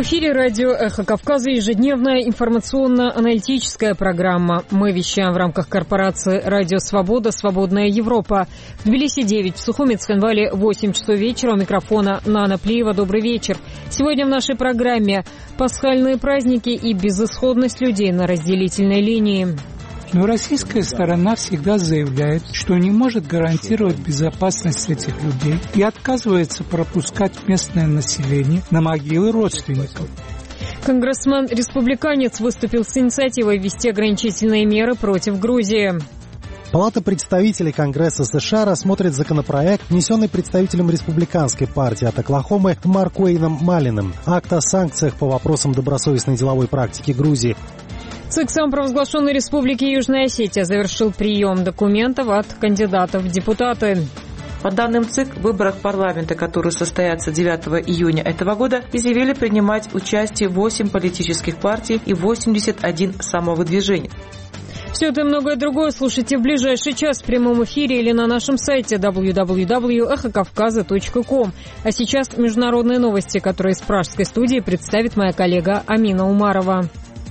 эфире радио «Эхо Кавказа» ежедневная информационно-аналитическая программа. Мы вещаем в рамках корпорации «Радио Свобода. Свободная Европа». В Тбилиси 9, в Сухуми, Цхинвале 8 часов вечера. У микрофона Нана Плиева. Добрый вечер. Сегодня в нашей программе пасхальные праздники и безысходность людей на разделительной линии. Но российская сторона всегда заявляет, что не может гарантировать безопасность этих людей и отказывается пропускать местное население на могилы родственников. Конгрессмен-республиканец выступил с инициативой ввести ограничительные меры против Грузии. Палата представителей Конгресса США рассмотрит законопроект, внесенный представителем республиканской партии от Оклахомы Маркуэйном Малиным, акт о санкциях по вопросам добросовестной деловой практики Грузии. ЦИК самопровозглашенной Республики Южная Осетия завершил прием документов от кандидатов в депутаты. По данным ЦИК, в выборах парламента, которые состоятся 9 июня этого года, изъявили принимать участие 8 политических партий и 81 самовыдвижений. Все это и многое другое слушайте в ближайший час в прямом эфире или на нашем сайте www.эхокавказа.ком. А сейчас международные новости, которые из пражской студии представит моя коллега Амина Умарова.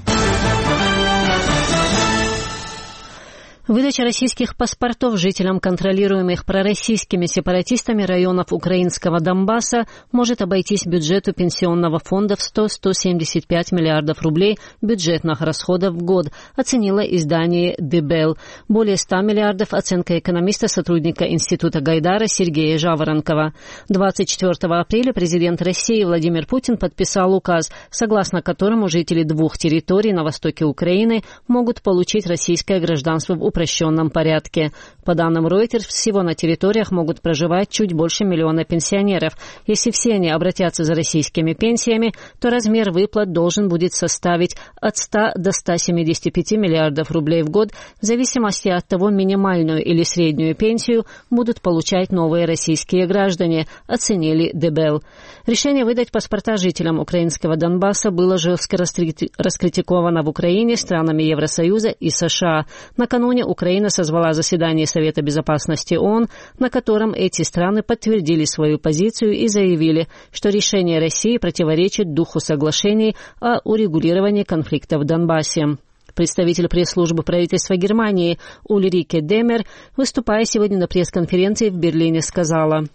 Выдача российских паспортов жителям контролируемых пророссийскими сепаратистами районов украинского Донбасса может обойтись бюджету пенсионного фонда в 100-175 миллиардов рублей бюджетных расходов в год, оценило издание «Дебел». Более 100 миллиардов – оценка экономиста, сотрудника Института Гайдара Сергея Жаворонкова. 24 апреля президент России Владимир Путин подписал указ, согласно которому жители двух территорий на востоке Украины могут получить российское гражданство в упрощенном порядке. По данным Reuters, всего на территориях могут проживать чуть больше миллиона пенсионеров. Если все они обратятся за российскими пенсиями, то размер выплат должен будет составить от 100 до 175 миллиардов рублей в год, в зависимости от того, минимальную или среднюю пенсию будут получать новые российские граждане, оценили Дебел. Решение выдать паспорта жителям украинского Донбасса было жестко раскритиковано в Украине странами Евросоюза и США. Накануне Украина созвала заседание Совета безопасности ООН, на котором эти страны подтвердили свою позицию и заявили, что решение России противоречит духу соглашений о урегулировании конфликта в Донбассе. Представитель пресс-службы правительства Германии Ульрике Демер, выступая сегодня на пресс-конференции в Берлине, сказала: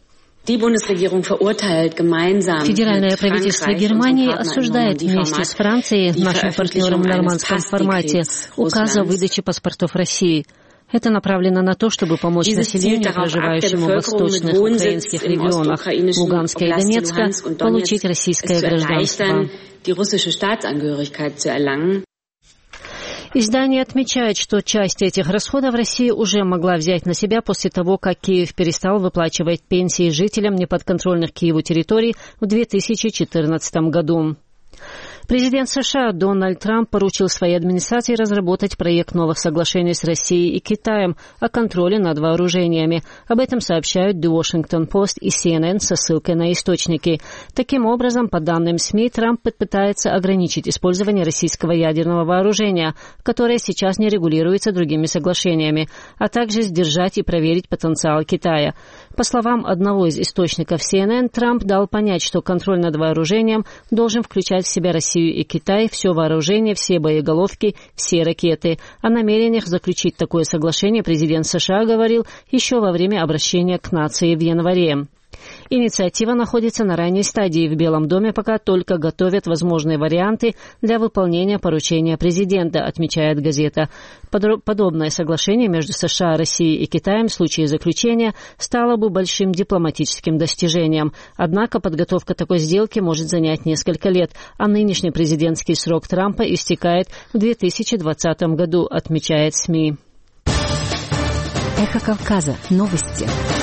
Федеральное правительство Германии осуждает вместе с Францией, нашим партнером в нормандском формате, указ о выдаче паспортов России. Это направлено на то, чтобы помочь населению, проживающему в восточных украинских регионах Луганска и Донецка, получить российское гражданство. Издание отмечает, что часть этих расходов Россия уже могла взять на себя после того, как Киев перестал выплачивать пенсии жителям неподконтрольных Киеву территорий в 2014 году. Президент США Дональд Трамп поручил своей администрации разработать проект новых соглашений с Россией и Китаем о контроле над вооружениями. Об этом сообщают The Washington Post и CNN со ссылкой на источники. Таким образом, по данным СМИ, Трамп пытается ограничить использование российского ядерного вооружения, которое сейчас не регулируется другими соглашениями, а также сдержать и проверить потенциал Китая. По словам одного из источников CNN, Трамп дал понять, что контроль над вооружением должен включать в себя Россию и Китай, все вооружение, все боеголовки, все ракеты. О намерениях заключить такое соглашение президент США говорил еще во время обращения к нации в январе. Инициатива находится на ранней стадии. В Белом доме пока только готовят возможные варианты для выполнения поручения президента, отмечает газета. Подобное соглашение между США, Россией и Китаем в случае заключения стало бы большим дипломатическим достижением. Однако подготовка такой сделки может занять несколько лет, а нынешний президентский срок Трампа истекает в 2020 году, отмечает СМИ. Эхо Кавказа. Новости.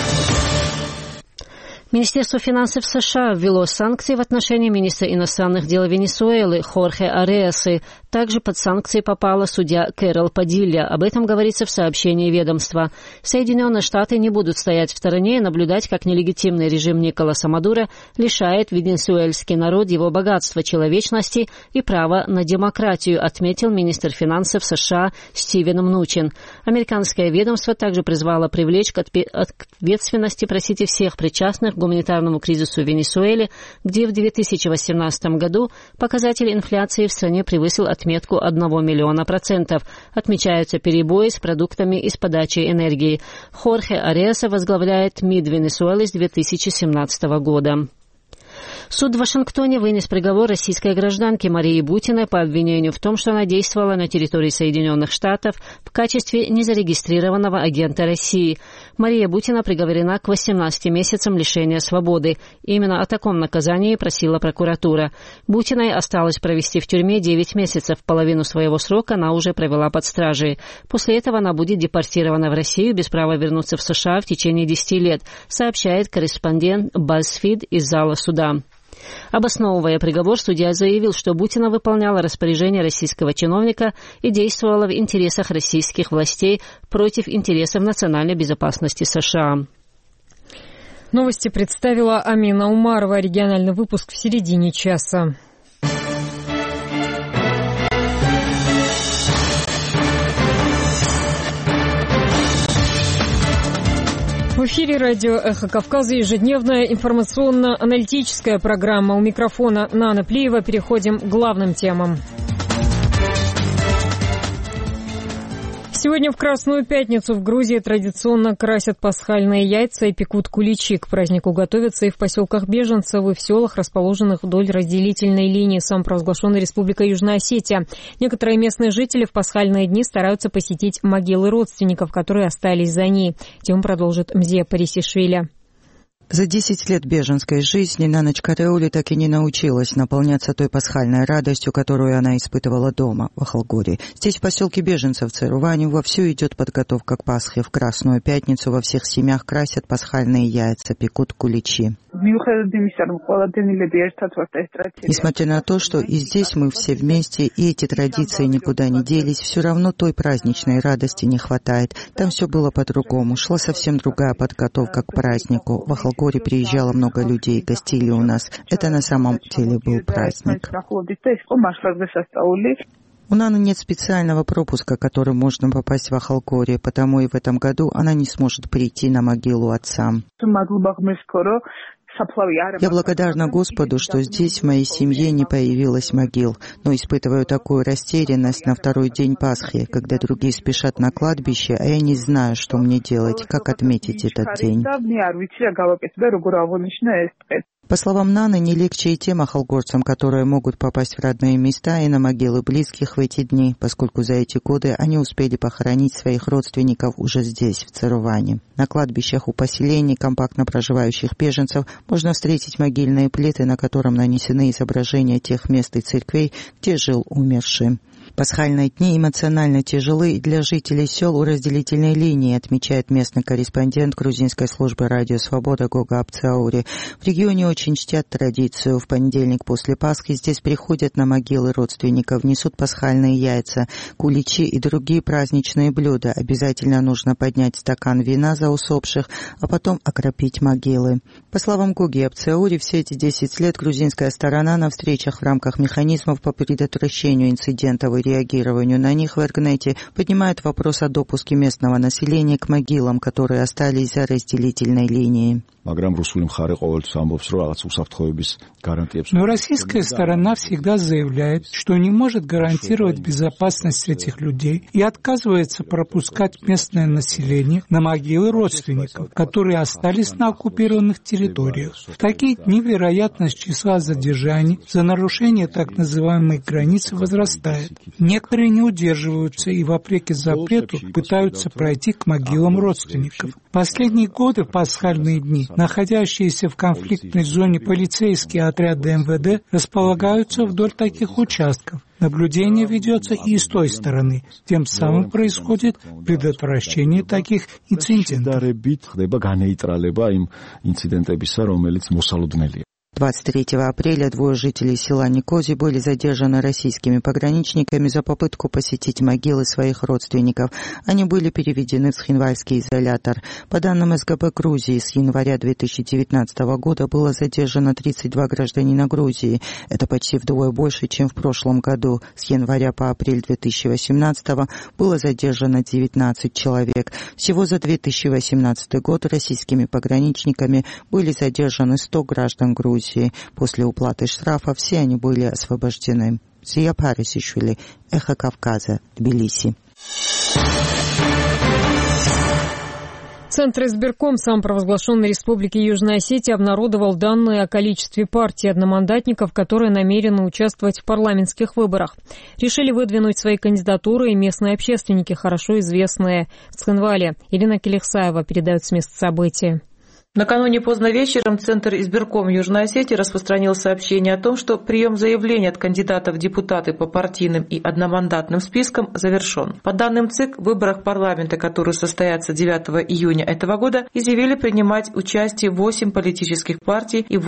Министерство финансов США ввело санкции в отношении министра иностранных дел Венесуэлы Хорхе Ареасы. Также под санкции попала судья Кэрол Падилья. Об этом говорится в сообщении ведомства. Соединенные Штаты не будут стоять в стороне и наблюдать, как нелегитимный режим Николаса Мадуро лишает венесуэльский народ его богатства, человечности и права на демократию, отметил министр финансов США Стивен Мнучин. Американское ведомство также призвало привлечь к ответственности, всех причастных к гуманитарному кризису в Венесуэле, где в 2018 году показатель инфляции в стране превысил отметку 1 миллиона %. Отмечаются перебои с продуктами и с подачей энергии. Хорхе Ареса возглавляет МИД Венесуэлы с 2017 года. Суд в Вашингтоне вынес приговор российской гражданке Марии Бутиной по обвинению в том, что она действовала на территории Соединенных Штатов в качестве незарегистрированного агента России. Мария Бутина приговорена к 18 месяцам лишения свободы. Именно о таком наказании просила прокуратура. Бутиной осталось провести в тюрьме 9 месяцев. Половину своего срока она уже провела под стражей. После этого она будет депортирована в Россию без права вернуться в США в течение 10 лет, сообщает корреспондент BuzzFeed из зала суда. Обосновывая приговор, судья заявил, что Бутина выполняла распоряжение российского чиновника и действовала в интересах российских властей против интересов национальной безопасности США. Новости представила Амина Умарова. Региональный выпуск в середине часа. В эфире радио «Эхо Кавказа» ежедневная информационно-аналитическая программа. У микрофона Нана Плиева. Переходим к главным темам. Сегодня в Красную Пятницу в Грузии традиционно красят пасхальные яйца и пекут куличи. К празднику готовятся и в поселках беженцев, и в селах, расположенных вдоль разделительной линии самопровозглашенной Республикой Южная Осетия. Некоторые местные жители в пасхальные дни стараются посетить могилы родственников, которые остались за ней. Тему продолжит Мзия Парисишвили. За 10 лет беженской жизни Наныч Караули так и не научилась наполняться той пасхальной радостью, которую она испытывала дома, в Ахалгоре. Здесь, в поселке беженцев Церувани, вовсю идет подготовка к Пасхе. В Красную Пятницу во всех семьях красят пасхальные яйца, пекут куличи. Несмотря на то, что и здесь мы все вместе, и эти традиции никуда не делись, все равно той праздничной радости не хватает. Там все было по-другому, шла совсем другая подготовка к празднику. В Ахалгоре приезжало много людей, гостили у нас. Это на самом деле был праздник. У Наны нет специального пропуска, которым можно попасть в Ахалгоре, потому и в этом году она не сможет прийти на могилу отца. Я благодарна Господу, что здесь в моей семье не появилось могил, но испытываю такую растерянность на второй день Пасхи, когда другие спешат на кладбище, а я не знаю, что мне делать, как отметить этот день. По словам Наны, не легче и тем ахалгорцам, которые могут попасть в родные места и на могилы близких в эти дни, поскольку за эти годы они успели похоронить своих родственников уже здесь, в Церуване. На кладбищах у поселений, компактно проживающих беженцев, можно встретить могильные плиты, на котором нанесены изображения тех мест и церквей, где жил умерший. Пасхальные дни эмоционально тяжелы для жителей сел у разделительной линии, отмечает местный корреспондент грузинской службы «Радио Свобода» Гога Апцаури. В регионе очень чтят традицию. В понедельник после Пасхи здесь приходят на могилы родственников, несут пасхальные яйца, куличи и другие праздничные блюда. Обязательно нужно поднять стакан вина за усопших, а потом окропить могилы. По словам Гоги Апцаури, все эти 10 лет грузинская сторона на встречах в рамках механизмов по предотвращению инцидентов и реагированию на них в Эргнете поднимает вопрос о допуске местного населения к могилам, которые остались за разделительной линией. Но российская сторона всегда заявляет, что не может гарантировать безопасность этих людей и отказывается пропускать местное население на могилы родственников, которые остались на оккупированных территориях. В такие дни вероятность числа задержаний за нарушение так называемой границы возрастает. Некоторые не удерживаются и, вопреки запрету, пытаются пройти к могилам родственников. В последние годы, в пасхальные дни, находящиеся в конфликтной зоне полицейские отряды МВД располагаются вдоль таких участков. Наблюдение ведется и с той стороны. Тем самым происходит предотвращение таких инцидентов. 23 апреля двое жителей села Никози были задержаны российскими пограничниками за попытку посетить могилы своих родственников. Они были переведены в Цхинвальский изолятор. По данным СГБ Грузии, с января 2019 года было задержано 32 гражданина Грузии. Это почти вдвое больше, чем в прошлом году. С января по апрель 2018 было задержано 19 человек. Всего за 2018 год российскими пограничниками были задержаны 100 граждан Грузии. После уплаты штрафа все они были освобождены. Зия Парисишвили, Эхо Кавказа, Тбилиси. Центр избирком самопровозглашенной Республики Южная Осетия обнародовал данные о количестве партий одномандатников, которые намерены участвовать в парламентских выборах. Решили выдвинуть свои кандидатуры и местные общественники, хорошо известные в Цхинвале. Ирина Келихсаева передает с места события. Накануне поздно вечером Центр избирком Южной Осетии распространил сообщение о том, что прием заявлений от кандидатов в депутаты по партийным и одномандатным спискам завершен. По данным ЦИК, в выборах парламента, которые состоятся 9 июня этого года, изъявили принимать участие 8 политических партий и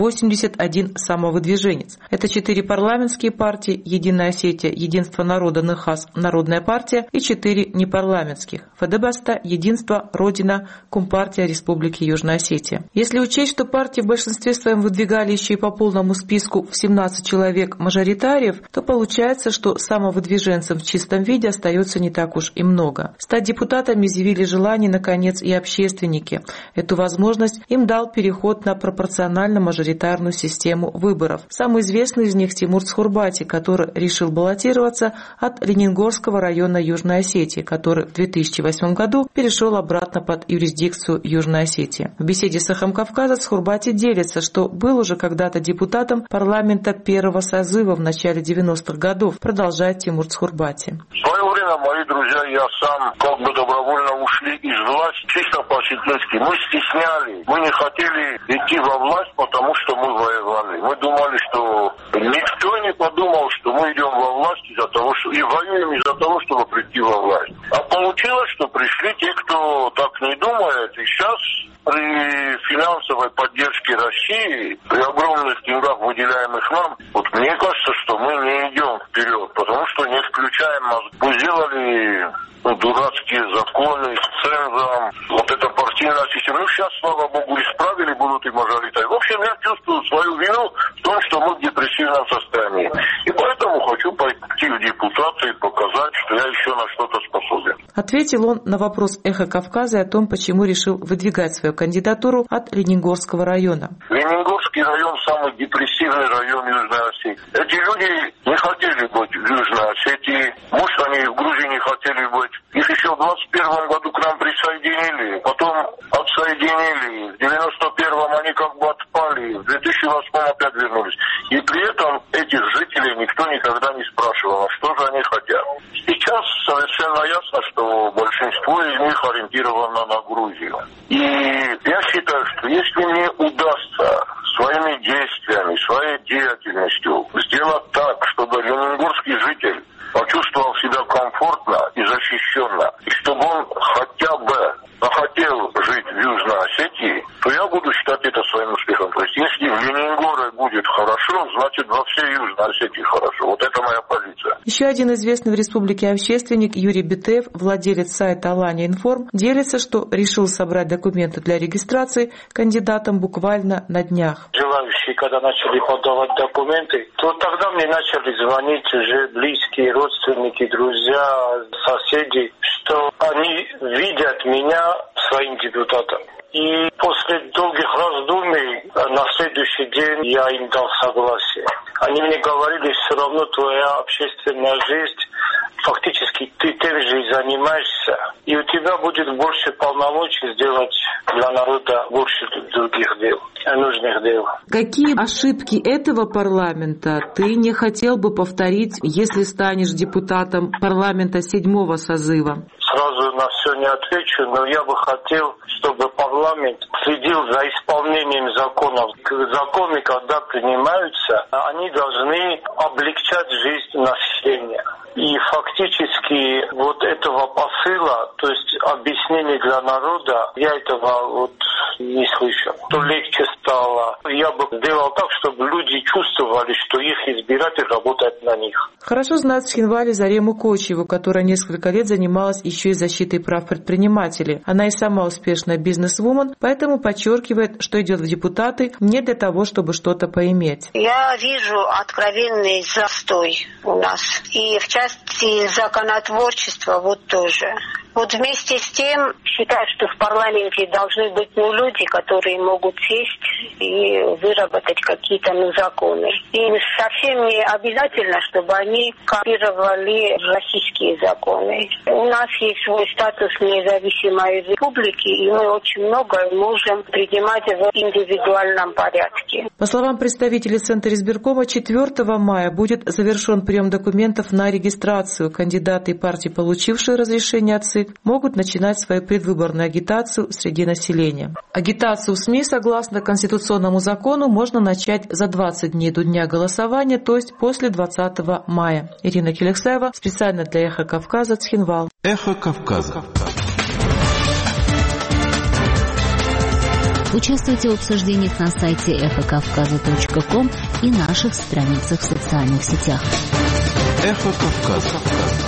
81 самовыдвиженец. Это 4 парламентские партии: Единая Осетия, Единство народа НХАС, Народная партия, и 4 непарламентских: ФДБАСТА, Единство, Родина, Компартия Республики Южная Осетия. Если учесть, что партии в большинстве своем выдвигали еще и по полному списку в 17 человек мажоритариев, то получается, что самовыдвиженцев в чистом виде остается не так уж и много. Стать депутатами изъявили желание, наконец, и общественники. Эту возможность им дал переход на пропорционально-мажоритарную систему выборов. Самый известный из них — Тимур Цхурбати, который решил баллотироваться от Ленингорского района Южной Осетии, который в 2008 году перешел обратно под юрисдикцию Южной Осетии. В беседе с Эхом Кавказа Цхурбати делится, что был уже когда-то депутатом парламента первого созыва в начале 90-х годов, продолжает Тимур Цхурбати. В свое время, мои друзья, я сам добровольно ушли из власти, чисто по-светлецки. Мы стесняли, мы не хотели идти во власть, потому что мы воевали. Мы думали, что никто не подумал, что мы идем во власть из-за того, что и воюем из-за того, чтобы прийти во власть. А получилось, что пришли те, кто так не думает, и сейчас при финансовой поддержке России, при огромных деньгах, выделяемых нам, вот мне кажется, что мы не идем вперед, потому что не включаем мозг. Мы сделали дурацкие законы с цензом, вот это партийная система. Ну, сейчас, слава богу, исправили, будут и мажоритарии. В общем, я чувствую свою вину в том, что мы в депрессивном состоянии. И поэтому хочу пойти в депутаты и показать, что я еще на что-то способен. Ответил он на вопрос Эхо Кавказа о том, почему решил выдвигать свою кандидатуру от Ленингорского района. Ленингорский район – самый депрессивный район Южной Осетии. Эти люди не хотели быть в Южной Осетии. Может, они в Грузии не хотели быть. Их еще в 21 году к нам присоединили, потом отсоединили. В 91-м они как бы отпали, в 2008-м опять вернулись. И при этом этих жителей никто никогда не спрашивал, а что же они хотят. Сейчас совершенно ясно, что большинство из них ориентировано на Грузию. И я считаю, что если мне удастся своими действиями, своей деятельностью сделать так, чтобы ленингорский житель почувствовал себя комфортно и защищенно, и чтобы он хотя бы захотел жить в Южной Осетии, то я буду считать это своим успехом. То есть если в Ленингоре будет хорошо, значит во всей Южной Осетии хорошо. Вот это моя позиция. Еще один известный в республике общественник Юрий Битеев, владелец сайта Алания Информ, делится, что решил собрать документы для регистрации кандидатам буквально на днях. Желающие, когда начали подавать документы, то тогда мне начали звонить уже близкие родственники, друзья, соседи, что они видят меня своим депутатом. И после долгих раздумий на следующий день я им дал согласие. Они мне говорили, все равно твоя общественная жизнь, фактически ты тем же и занимаешься, и у тебя будет больше полномочий сделать для народа больше других дел, нужных дел. Какие ошибки этого парламента ты не хотел бы повторить, если станешь депутатом парламента 7-го созыва? Сразу на все не отвечу, но я бы хотел, чтобы парламент следил за исполнением законов. Законы, когда принимаются, они должны облегчать жизнь населения. И фактически вот этого посыла, то есть объяснений для народа, я этого не слышал. То легче стало. Я бы сделал так, чтобы люди чувствовали, что их избиратель работает на них. Хорошо знать в Цхинвале Зарему Кочеву, которая несколько лет занималась еще и защитой прав предпринимателей. Она и сама успешная бизнес-вумен, поэтому подчеркивает, что идет в депутаты не для того, чтобы что-то поиметь. Я вижу откровенный застой у нас. И в части законотворчества тоже. Вместе с тем, считаю, что в парламенте должны быть люди, которые могут сесть и выработать какие-то законы. И совсем не обязательно, чтобы они копировали российские законы. У нас есть свой статус независимой республики, и мы очень многое можем принимать в индивидуальном порядке. По словам представителей Центра избиркома, 4 мая будет завершен прием документов на регистрацию. Кандидаты и партии, получившие разрешение от ЦИК, могут начинать свою предвыборную агитацию среди населения. Агитацию в СМИ, согласно конституционному закону, можно начать за 20 дней до дня голосования, то есть после 20 мая. Ирина Келексаева, специально для «Эхо Кавказа», Цхинвал. «Эхо Кавказа». Участвуйте в обсуждениях на сайте эхокавказа.ком и наших страницах в социальных сетях. «Эхо Кавказа».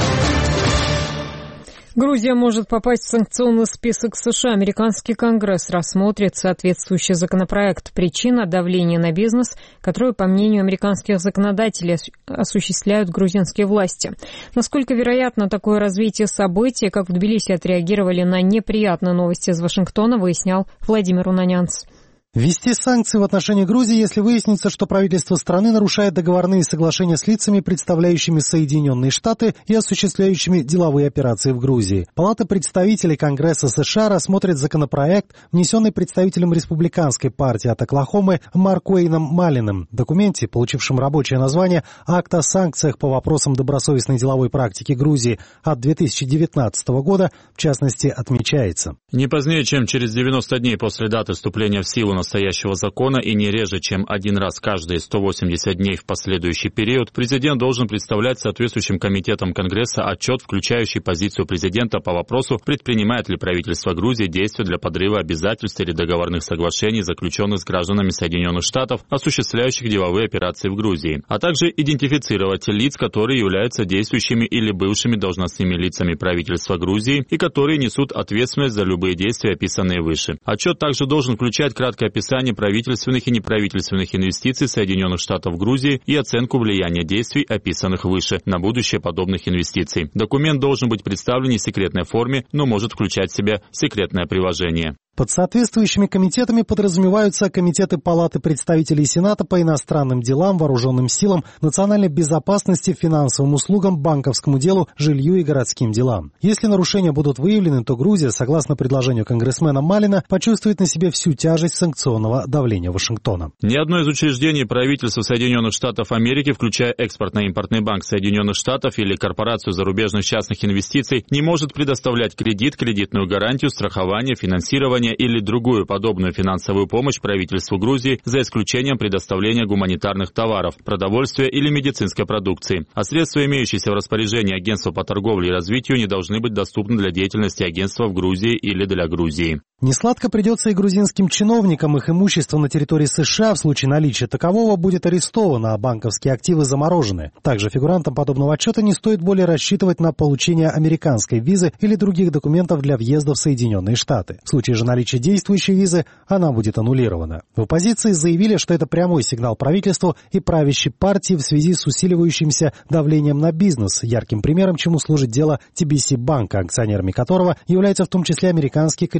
Грузия может попасть в санкционный список США. Американский Конгресс рассмотрит соответствующий законопроект. Причина – давление на бизнес, которое, по мнению американских законодателей, осуществляют грузинские власти. Насколько вероятно такое развитие событий, как в Тбилиси отреагировали на неприятные новости из Вашингтона, выяснял Владимир Унанянц. Ввести санкции в отношении Грузии, если выяснится, что правительство страны нарушает договорные соглашения с лицами, представляющими Соединенные Штаты и осуществляющими деловые операции в Грузии. Палата представителей Конгресса США рассмотрит законопроект, внесенный представителем республиканской партии от Оклахомы Маркуэйном Малиным. В документе, получившем рабочее название «Акт о санкциях по вопросам добросовестной деловой практики Грузии» от 2019 года, в частности, отмечается. Не позднее, чем через 90 дней после даты вступления в силу настоящего закона и не реже, чем один раз каждые 180 дней в последующий период, президент должен представлять соответствующим комитетам Конгресса отчет, включающий позицию президента по вопросу, предпринимает ли правительство Грузии действия для подрыва обязательств или договорных соглашений, заключенных с гражданами Соединенных Штатов, осуществляющих деловые операции в Грузии, а также идентифицировать лиц, которые являются действующими или бывшими должностными лицами правительства Грузии и которые несут ответственность за любые действия, описанные выше. Отчет также должен включать краткое описание правительственных и неправительственных инвестиций Соединенных Штатов в Грузии и оценку влияния действий, описанных выше, на будущее подобных инвестиций. Документ должен быть представлен не в секретной форме, но может включать в себя секретное приложение. Под соответствующими комитетами подразумеваются комитеты Палаты представителей Сената по иностранным делам, вооруженным силам, национальной безопасности, финансовым услугам, банковскому делу, жилью и городским делам. Если нарушения будут выявлены, то Грузия, согласно предложению конгрессмена Малина, почувствует на себе всю тяжесть санкционного давления Вашингтона. Ни одно из учреждений правительства Соединенных Штатов Америки, включая Экспортно-импортный банк Соединенных Штатов или Корпорацию зарубежных частных инвестиций, не может предоставлять кредит, кредитную гарантию, страхование, финансирование или другую подобную финансовую помощь правительству Грузии, за исключением предоставления гуманитарных товаров, продовольствия или медицинской продукции. А средства, имеющиеся в распоряжении Агентства по торговле и развитию, не должны быть доступны для деятельности агентства в Грузии или для Грузии. Несладко придется и грузинским чиновникам. Их имущество на территории США в случае наличия такового будет арестовано, а банковские активы заморожены. Также фигурантам подобного отчета не стоит более рассчитывать на получение американской визы или других документов для въезда в Соединенные Штаты. В случае же наличия действующей визы она будет аннулирована. В оппозиции заявили, что это прямой сигнал правительству и правящей партии в связи с усиливающимся давлением на бизнес, ярким примером чему служит дело TBC банка, акционерами которого является в том числе американский кредитно-финансовый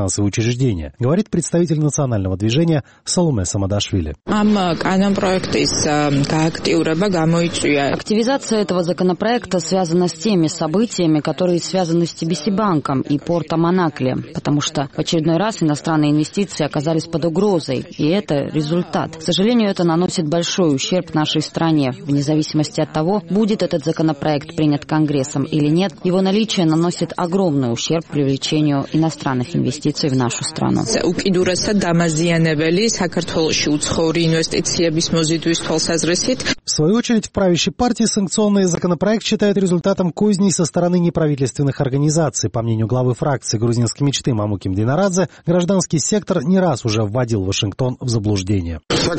финансовые учреждения, говорит представитель национального движения Саломе Самадашвили. Активизация этого законопроекта связана с теми событиями, которые связаны с TBC-банком и портом Анакле, потому что в очередной раз иностранные инвестиции оказались под угрозой, и это результат. К сожалению, это наносит большой ущерб нашей стране. Вне зависимости от того, будет этот законопроект принят Конгрессом или нет, его наличие наносит огромный ущерб привлечению иностранных инвестиций в нашу страну. В свою очередь, в правящей партии санкционный законопроект считают результатом козней со стороны неправительственных организаций. По мнению главы фракции грузинской мечты Мамуки Мдинарадзе, гражданский сектор не раз уже вводил Вашингтон в заблуждение.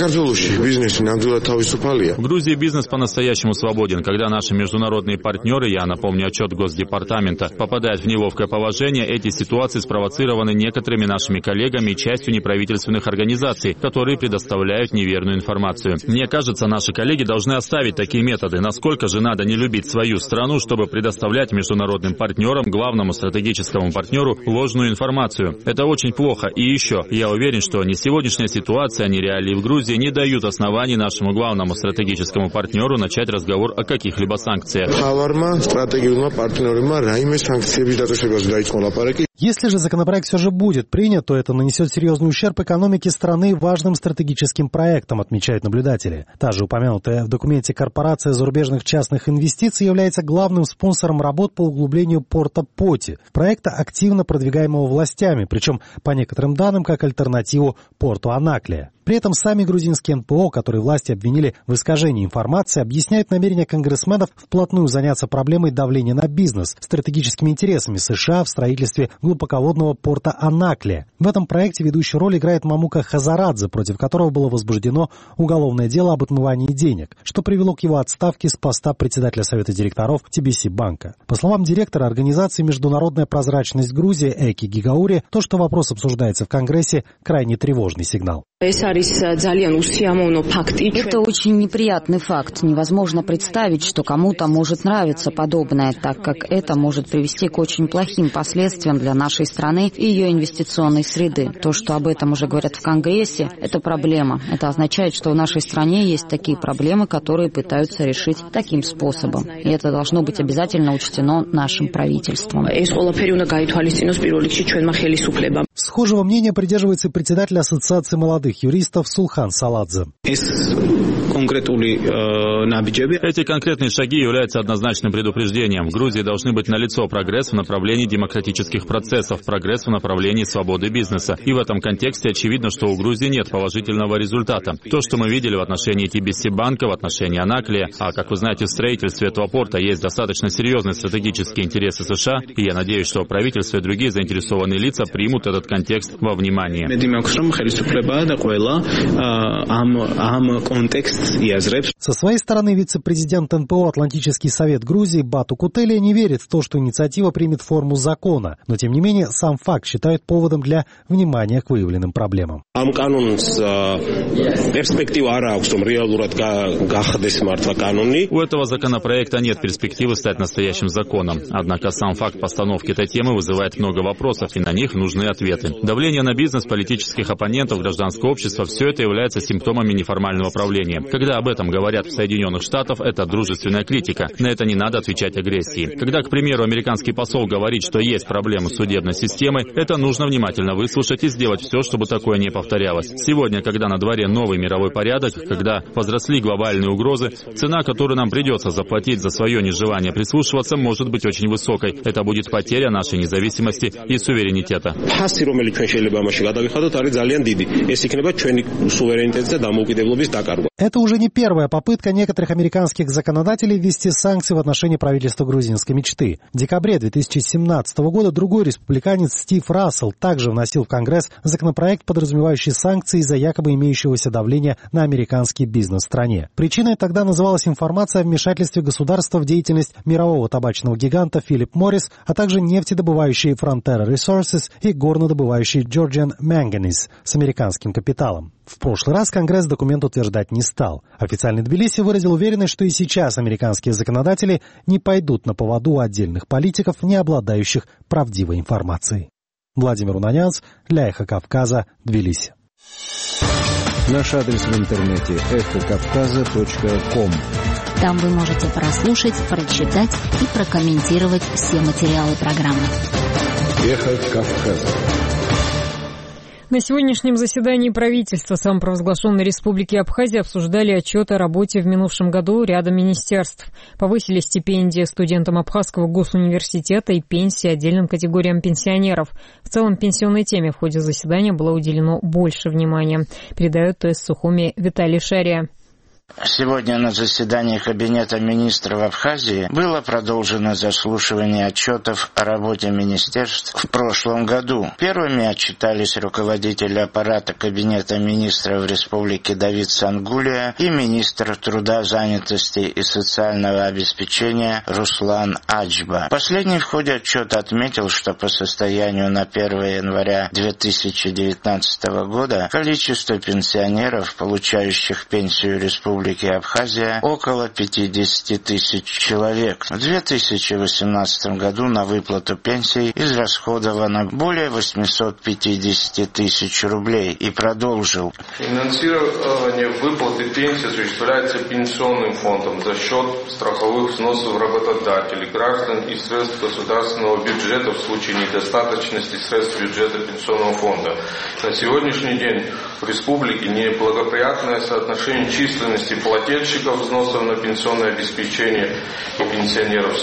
В Грузии бизнес по-настоящему свободен. Когда наши международные партнеры, я напомню отчет Госдепартамента, попадают в неловкое положение, эти ситуации спровоцированы некоторыми нашими коллегами и частью неправительственных организаций, которые предоставляют неверную информацию. Мне кажется, наши коллеги должны оставить такие методы. Насколько же надо не любить свою страну, чтобы предоставлять международным партнерам, главному стратегическому партнеру, ложную информацию. Это очень плохо. И еще, я уверен, что ни сегодняшняя ситуация, ни реалии в Грузии не дают оснований нашему главному стратегическому партнеру начать разговор о каких-либо санкциях. Если же законопроект все же будет принят, то это нанесет серьезный ущерб экономике страны важным стратегическим проектам, отмечают наблюдатели. Та же упомянутая в документе корпорация зарубежных частных инвестиций является главным спонсором работ по углублению порта Поти, проекта, активно продвигаемого властями, причем, по некоторым данным, как альтернативу порту Анаклия. При этом сами грузинские НПО, которые власти обвинили в искажении информации, объясняют намерение конгрессменов вплотную заняться проблемой давления на бизнес, стратегическими интересами США в строительстве глубоководного порта Анаклия. В этом проекте ведущую роль играет Мамука Хазарадзе, против которого было возбуждено уголовное дело об отмывании денег, что привело к его отставке с поста председателя Совета директоров TBC-банка. По словам директора организации «Международная прозрачность Грузии» Эки Гигаури, то, что вопрос обсуждается в Конгрессе, крайне тревожный сигнал. Это очень неприятный факт. Невозможно представить, что кому-то может нравиться подобное, так как это может привести к очень плохим последствиям для нашей страны и ее инвестиционной среды. То, что об этом уже говорят в Конгрессе, это проблема. Это означает, что в нашей стране есть такие проблемы, которые пытаются решить таким способом. И это должно быть обязательно учтено нашим правительством. Схожего мнения придерживается и председатель Ассоциации молодых юристов Сулхан Саладзе. Эти конкретные шаги являются однозначным предупреждением. В Грузии должны быть налицо прогресс в направлении демократических процессов, прогресс в направлении свободы бизнеса. И в этом контексте очевидно, что у Грузии нет положительного результата. То, что мы видели в отношении TBC-банка, в отношении Анаклия, а, как вы знаете, в строительстве этого порта есть достаточно серьезные стратегические интересы США, и я надеюсь, что правительство и другие заинтересованные лица примут этот контекст во внимание. Со своей стороны вице-президент НПО «Атлантический совет Грузии» Бату Кутелия не верит в то, что инициатива примет форму закона, но тем не менее сам факт считает поводом для внимания к выявленным проблемам. У этого законопроекта нет перспективы стать настоящим законом. Однако сам факт постановки этой темы вызывает много вопросов, и на них нужны ответы. Давление на бизнес, политических оппонентов, гражданское общество – все это является симптомами неформального правления. Когда об этом говорят в Соединенных Штатах, это дружественная критика. На это не надо отвечать агрессией. Когда, к примеру, американский посол говорит, что есть проблемы с судебной системой, это нужно внимательно выслушать и сделать все, чтобы такое не повторялось. Сегодня, когда на дворе новый мировой порядок, когда возросли глобальные угрозы, цена, которую нам придется заплатить за свое нежелание прислушиваться, может быть очень высокой. Это будет потеря нашей независимости и суверенитета. Это уже не первая попытка некоторых американских законодателей ввести санкции в отношении правительства грузинской мечты. В декабре 2017 года другой республиканец Стив Рассел также вносил в Конгресс законопроект, подразумевающий санкции из-за якобы имеющегося давления на американский бизнес в стране. Причиной тогда называлась информация о вмешательстве государства в деятельность мирового табачного гиганта Philip Morris, а также нефтедобывающей Frontera Resources и горнодобывающей Georgian Manganese с американским капиталом. В прошлый раз Конгресс документ утверждать не стал. Официальный Тбилиси выразил уверенность, что и сейчас американские законодатели не пойдут на поводу у отдельных политиков, не обладающих правдивой информацией. Владимир Унанянц для «Эхо Кавказа», Тбилиси. Наш адрес в интернете эхокавказа.ком. Там вы можете прослушать, прочитать и прокомментировать все материалы программы. Эхо Кавказа. На сегодняшнем заседании правительства самопровозглашенной Республики Абхазия обсуждали отчет о работе в минувшем году ряда министерств. Повысили стипендии студентам Абхазского госуниверситета и пенсии отдельным категориям пенсионеров. В целом пенсионной теме в ходе заседания было уделено больше внимания, передает из Сухуми Виталий Шария. Сегодня на заседании Кабинета министров Абхазии было продолжено заслушивание отчетов о работе министерств в прошлом году. Первыми отчитались руководитель аппарата Кабинета министров Республики Давид Сангулия и министр труда, занятости и социального обеспечения Руслан Аджба. Последний в ходе отчета отметил, что по состоянию на 1 января 2019 года количество пенсионеров, получающих пенсию Республики Абхазия, около 50 тысяч человек. В 2018 году на выплату пенсий израсходовано более 850 тысяч рублей, и продолжил. Финансирование выплаты пенсии осуществляется пенсионным фондом за счет страховых взносов работодателей, граждан и средств государственного бюджета в случае недостаточности средств бюджета пенсионного фонда. На сегодняшний день в республике неблагоприятное соотношение численности плательщиков взносов на пенсионное обеспечение и пенсионеров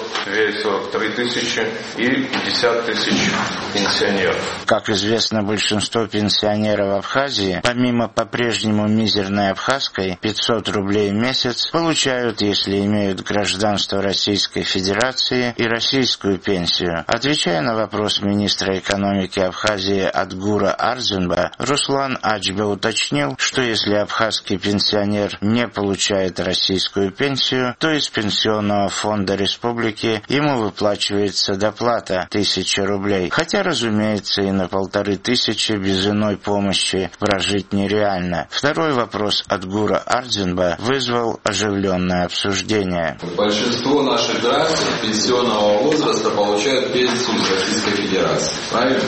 42-43 тысячи и 50 тысяч пенсионеров. Как известно, большинство пенсионеров Абхазии, помимо по-прежнему мизерной абхазской 500 рублей в месяц, получают, если имеют гражданство Российской Федерации и российскую пенсию. Отвечая на вопрос министра экономики Абхазии Адгура Арзенба, Руслан Аджба уточнил, что если абхазский пенсионер не получает российскую пенсию, то из пенсионного фонда республики ему выплачивается доплата 1000 рублей. Хотя, разумеется, и на 1500 без иной помощи прожить нереально. Второй вопрос от Гура Арзенба вызвал оживленное обсуждение. Большинство наших граждан пенсионного возраста получают пенсию из Российской Федерации. Правильно?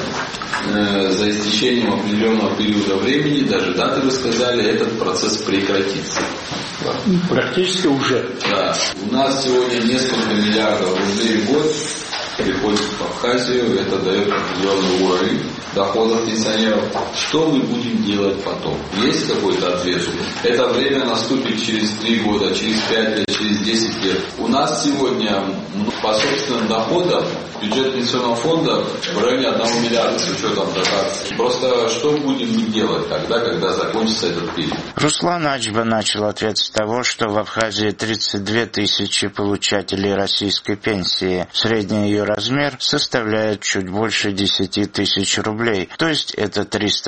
За истечением определенного периода времени, даже даты вы сказали, этот процесс прекратится. Да. Практически уже. Да. У нас сегодня несколько миллиардов рублей в год приходит в Абхазию, это дает определенный уровень доходов пенсионеров. Что мы будем делать потом? Есть какой-то ответ? Это время наступит через 3 года, через 5 лет, через 10 лет. У нас сегодня по собственным доходам бюджет пенсионного фонда в районе 1 миллиарда с учетом дотаций. Просто что будем мы делать тогда, когда закончится этот период? Руслан Аджба начал ответ с того, что в Абхазии 32 тысячи получателей российской пенсии. Средний ее размер составляет чуть больше 10 тысяч рублей. То есть это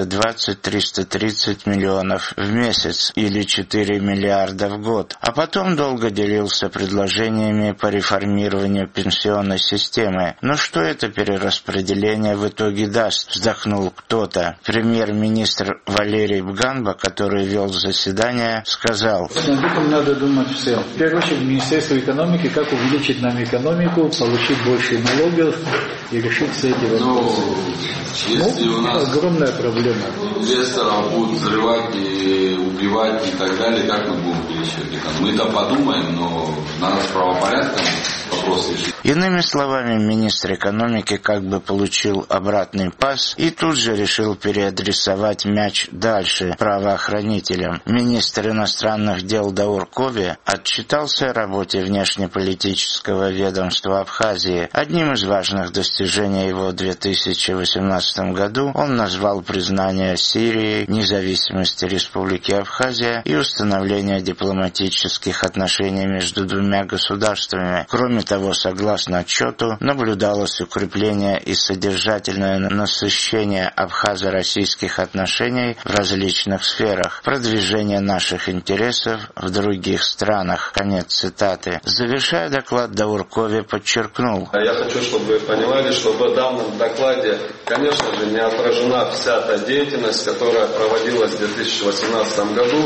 320-330 миллионов в месяц или 4 миллиарда в год. А потом долго делился предложениями по реформированию пенсионной системы. Но что это перераспределение в итоге даст? Вздохнул кто-то. Премьер-министр Валерий Бганба, который вел заседание, сказал: об этом надо думать все. В первую очередь Министерство экономики, как увеличить нам экономику, получить больше налогов и решить все эти вопросы. Если у нас огромная проблема. Инвесторов будут взрывать и убивать и так далее, как мы будем увеличивать экономику? Мы-то подумаем, но надо с правопорядком вопрос решить. Иными словами, министр экономики как бы получил обратный пас и тут же решил переадресовать мяч дальше правоохранителям. Министр иностранных дел Даур Кови отчитался о работе внешнеполитического ведомства Абхазии. Одним из важных достижений его в 2018 году он назвал признание Сирией независимости Республики Абхазия и установление дипломатических отношений между двумя государствами. Кроме того, согласно отчету, наблюдалось укрепление и содержательное насыщение абхазо-российских отношений в различных сферах, продвижение наших интересов в других странах. Конец цитаты. Завершая доклад, Даур Кови подчеркнул: я хочу, чтобы вы понимали, что в данном докладе, конечно же, не отражена вся та деятельность, которая проводилась в 2018 году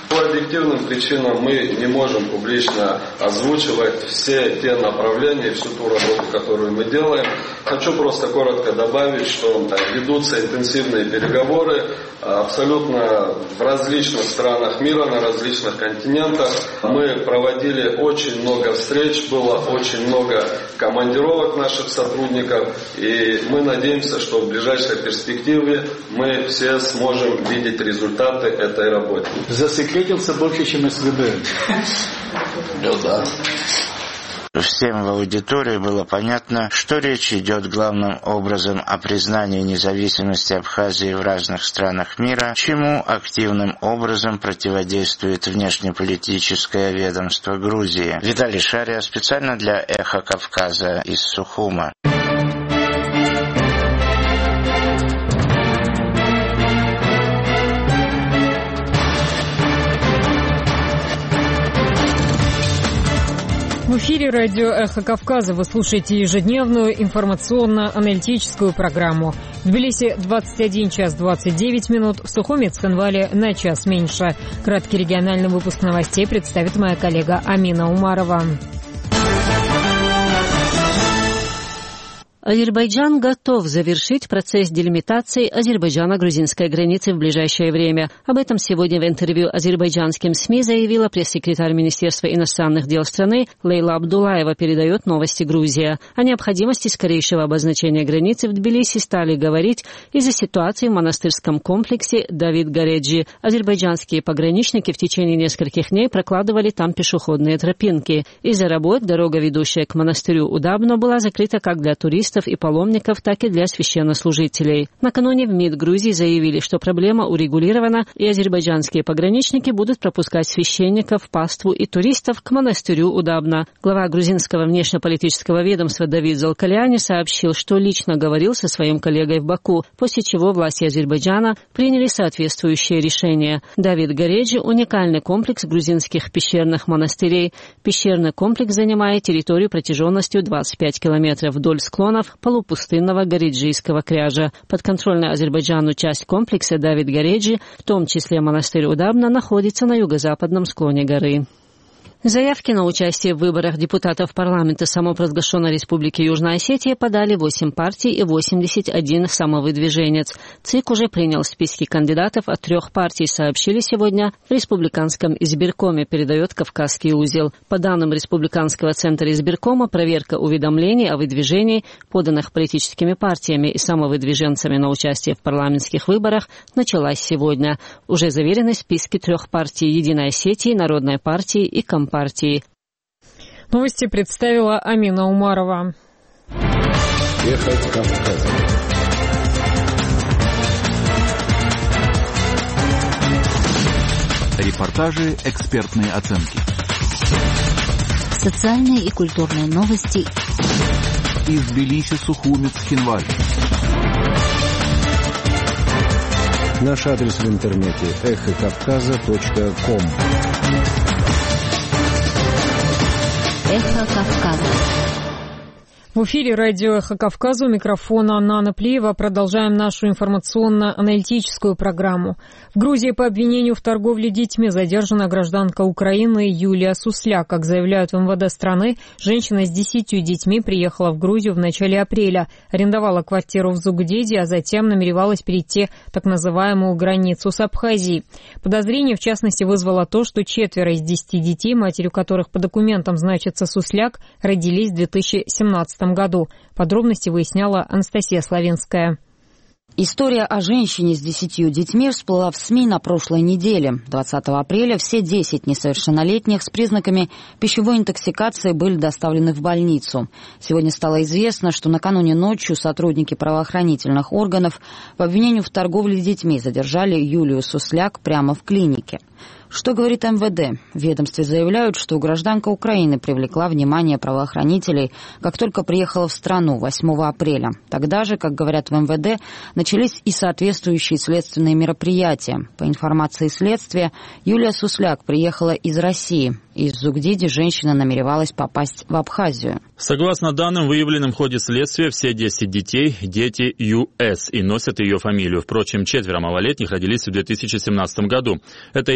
По объективным причинам мы не можем публично озвучивать все те направления, всю ту работу, которую мы делаем. Хочу просто коротко добавить, что ведутся интенсивные переговоры абсолютно в различных странах мира, на различных континентах. Мы проводили очень много встреч, было очень много командировок наших сотрудников, и мы надеемся, что в ближайшей перспективе мы все сможем видеть результаты этой работы. Засекретился больше, чем СВБ. Да. Всем в аудитории было понятно, что речь идет главным образом о признании независимости Абхазии в разных странах мира, чему активным образом противодействует внешнеполитическое ведомство Грузии. Виталий Шария специально для «Эхо Кавказа» из Сухума. В эфире радио «Эхо Кавказа» вы слушаете ежедневную информационно-аналитическую программу. В Тбилиси 21 час 29 минут, в Сухуме и Цхинвале на час меньше. Краткий региональный выпуск новостей представит моя коллега Амина Умарова. Азербайджан готов завершить процесс делимитации Азербайджано-грузинской границы в ближайшее время. Об этом сегодня в интервью азербайджанским СМИ заявила пресс-секретарь Министерства иностранных дел страны Лейла Абдулаева, передает новости Грузия. О необходимости скорейшего обозначения границы в Тбилиси стали говорить из-за ситуации в монастырском комплексе Давид Гореджи. Азербайджанские пограничники в течение нескольких дней прокладывали там пешеходные тропинки. Из-за работ дорога, ведущая к монастырю Удабно, была закрыта как для туристов и паломников, так и для священнослужителей. Накануне в МИД Грузии заявили, что проблема урегулирована, и азербайджанские пограничники будут пропускать священников, паству и туристов к монастырю Удабно. Глава грузинского внешнеполитического ведомства Давид Залкаляни сообщил, что лично говорил со своим коллегой в Баку, после чего власти Азербайджана приняли соответствующее решение. Давид Гореджи – уникальный комплекс грузинских пещерных монастырей. Пещерный комплекс занимает территорию протяженностью 25 километров вдоль склонов полупустынного Гореджийского кряжа. Подконтрольная Азербайджану часть комплекса Давид Гореджи, в том числе монастырь Удабно, находится на юго-западном склоне горы. Заявки на участие в выборах депутатов парламента самопровозглашенной Республики Южная Осетия подали 8 партий и 81 самовыдвиженец. ЦИК уже принял списки кандидатов от 3 партий, сообщили сегодня в Республиканском избиркоме, передает Кавказский узел. По данным Республиканского центра избиркома, проверка уведомлений о выдвижении, поданных политическими партиями и самовыдвиженцами на участие в парламентских выборах, началась сегодня. Уже заверены списки 3 партий Единой Осетии, Народной партии и Компартии. Новости представила Амина Умарова. Эхо Кавказа. Репортажи, экспертные оценки. Социальные и культурные новости. Из Тбилиси, Сухуми, Цхинваль. Наш адрес в интернете эхокавказа.ком. Эхо Кавказа. В эфире радио «Эхо Кавказа», у микрофона Нана Плиева. Продолжаем нашу информационно-аналитическую программу. В Грузии по обвинению в торговле детьми задержана гражданка Украины Юлия Сусляк. Как заявляют в МВД страны, женщина с 10 детьми приехала в Грузию в начале апреля, арендовала квартиру в Зугдиде, а затем намеревалась перейти так называемую границу с Абхазией. Подозрение, в частности, вызвало то, что 4 из 10 детей, матерью которых по документам значится Сусляк, родились в 2017 году. Подробности выясняла Анастасия Славинская. История о женщине с 10 детьми всплыла в СМИ на прошлой неделе. 20 апреля все 10 несовершеннолетних с признаками пищевой интоксикации были доставлены в больницу. Сегодня стало известно, что накануне ночью сотрудники правоохранительных органов по обвинению в торговле детьми задержали Юлию Сусляк прямо в клинике. Что говорит МВД? В ведомстве заявляют, что гражданка Украины привлекла внимание правоохранителей, как только приехала в страну 8 апреля. Тогда же, как говорят в МВД, начались и соответствующие следственные мероприятия. По информации следствия, Юлия Сусляк приехала из России. Из Зугдиди женщина намеревалась попасть в Абхазию. Согласно данным, выявленным в ходе следствия, все 10 детей – дети ЮС и носят ее фамилию. Впрочем, 4 малолетних родились в 2017 году. Это и породило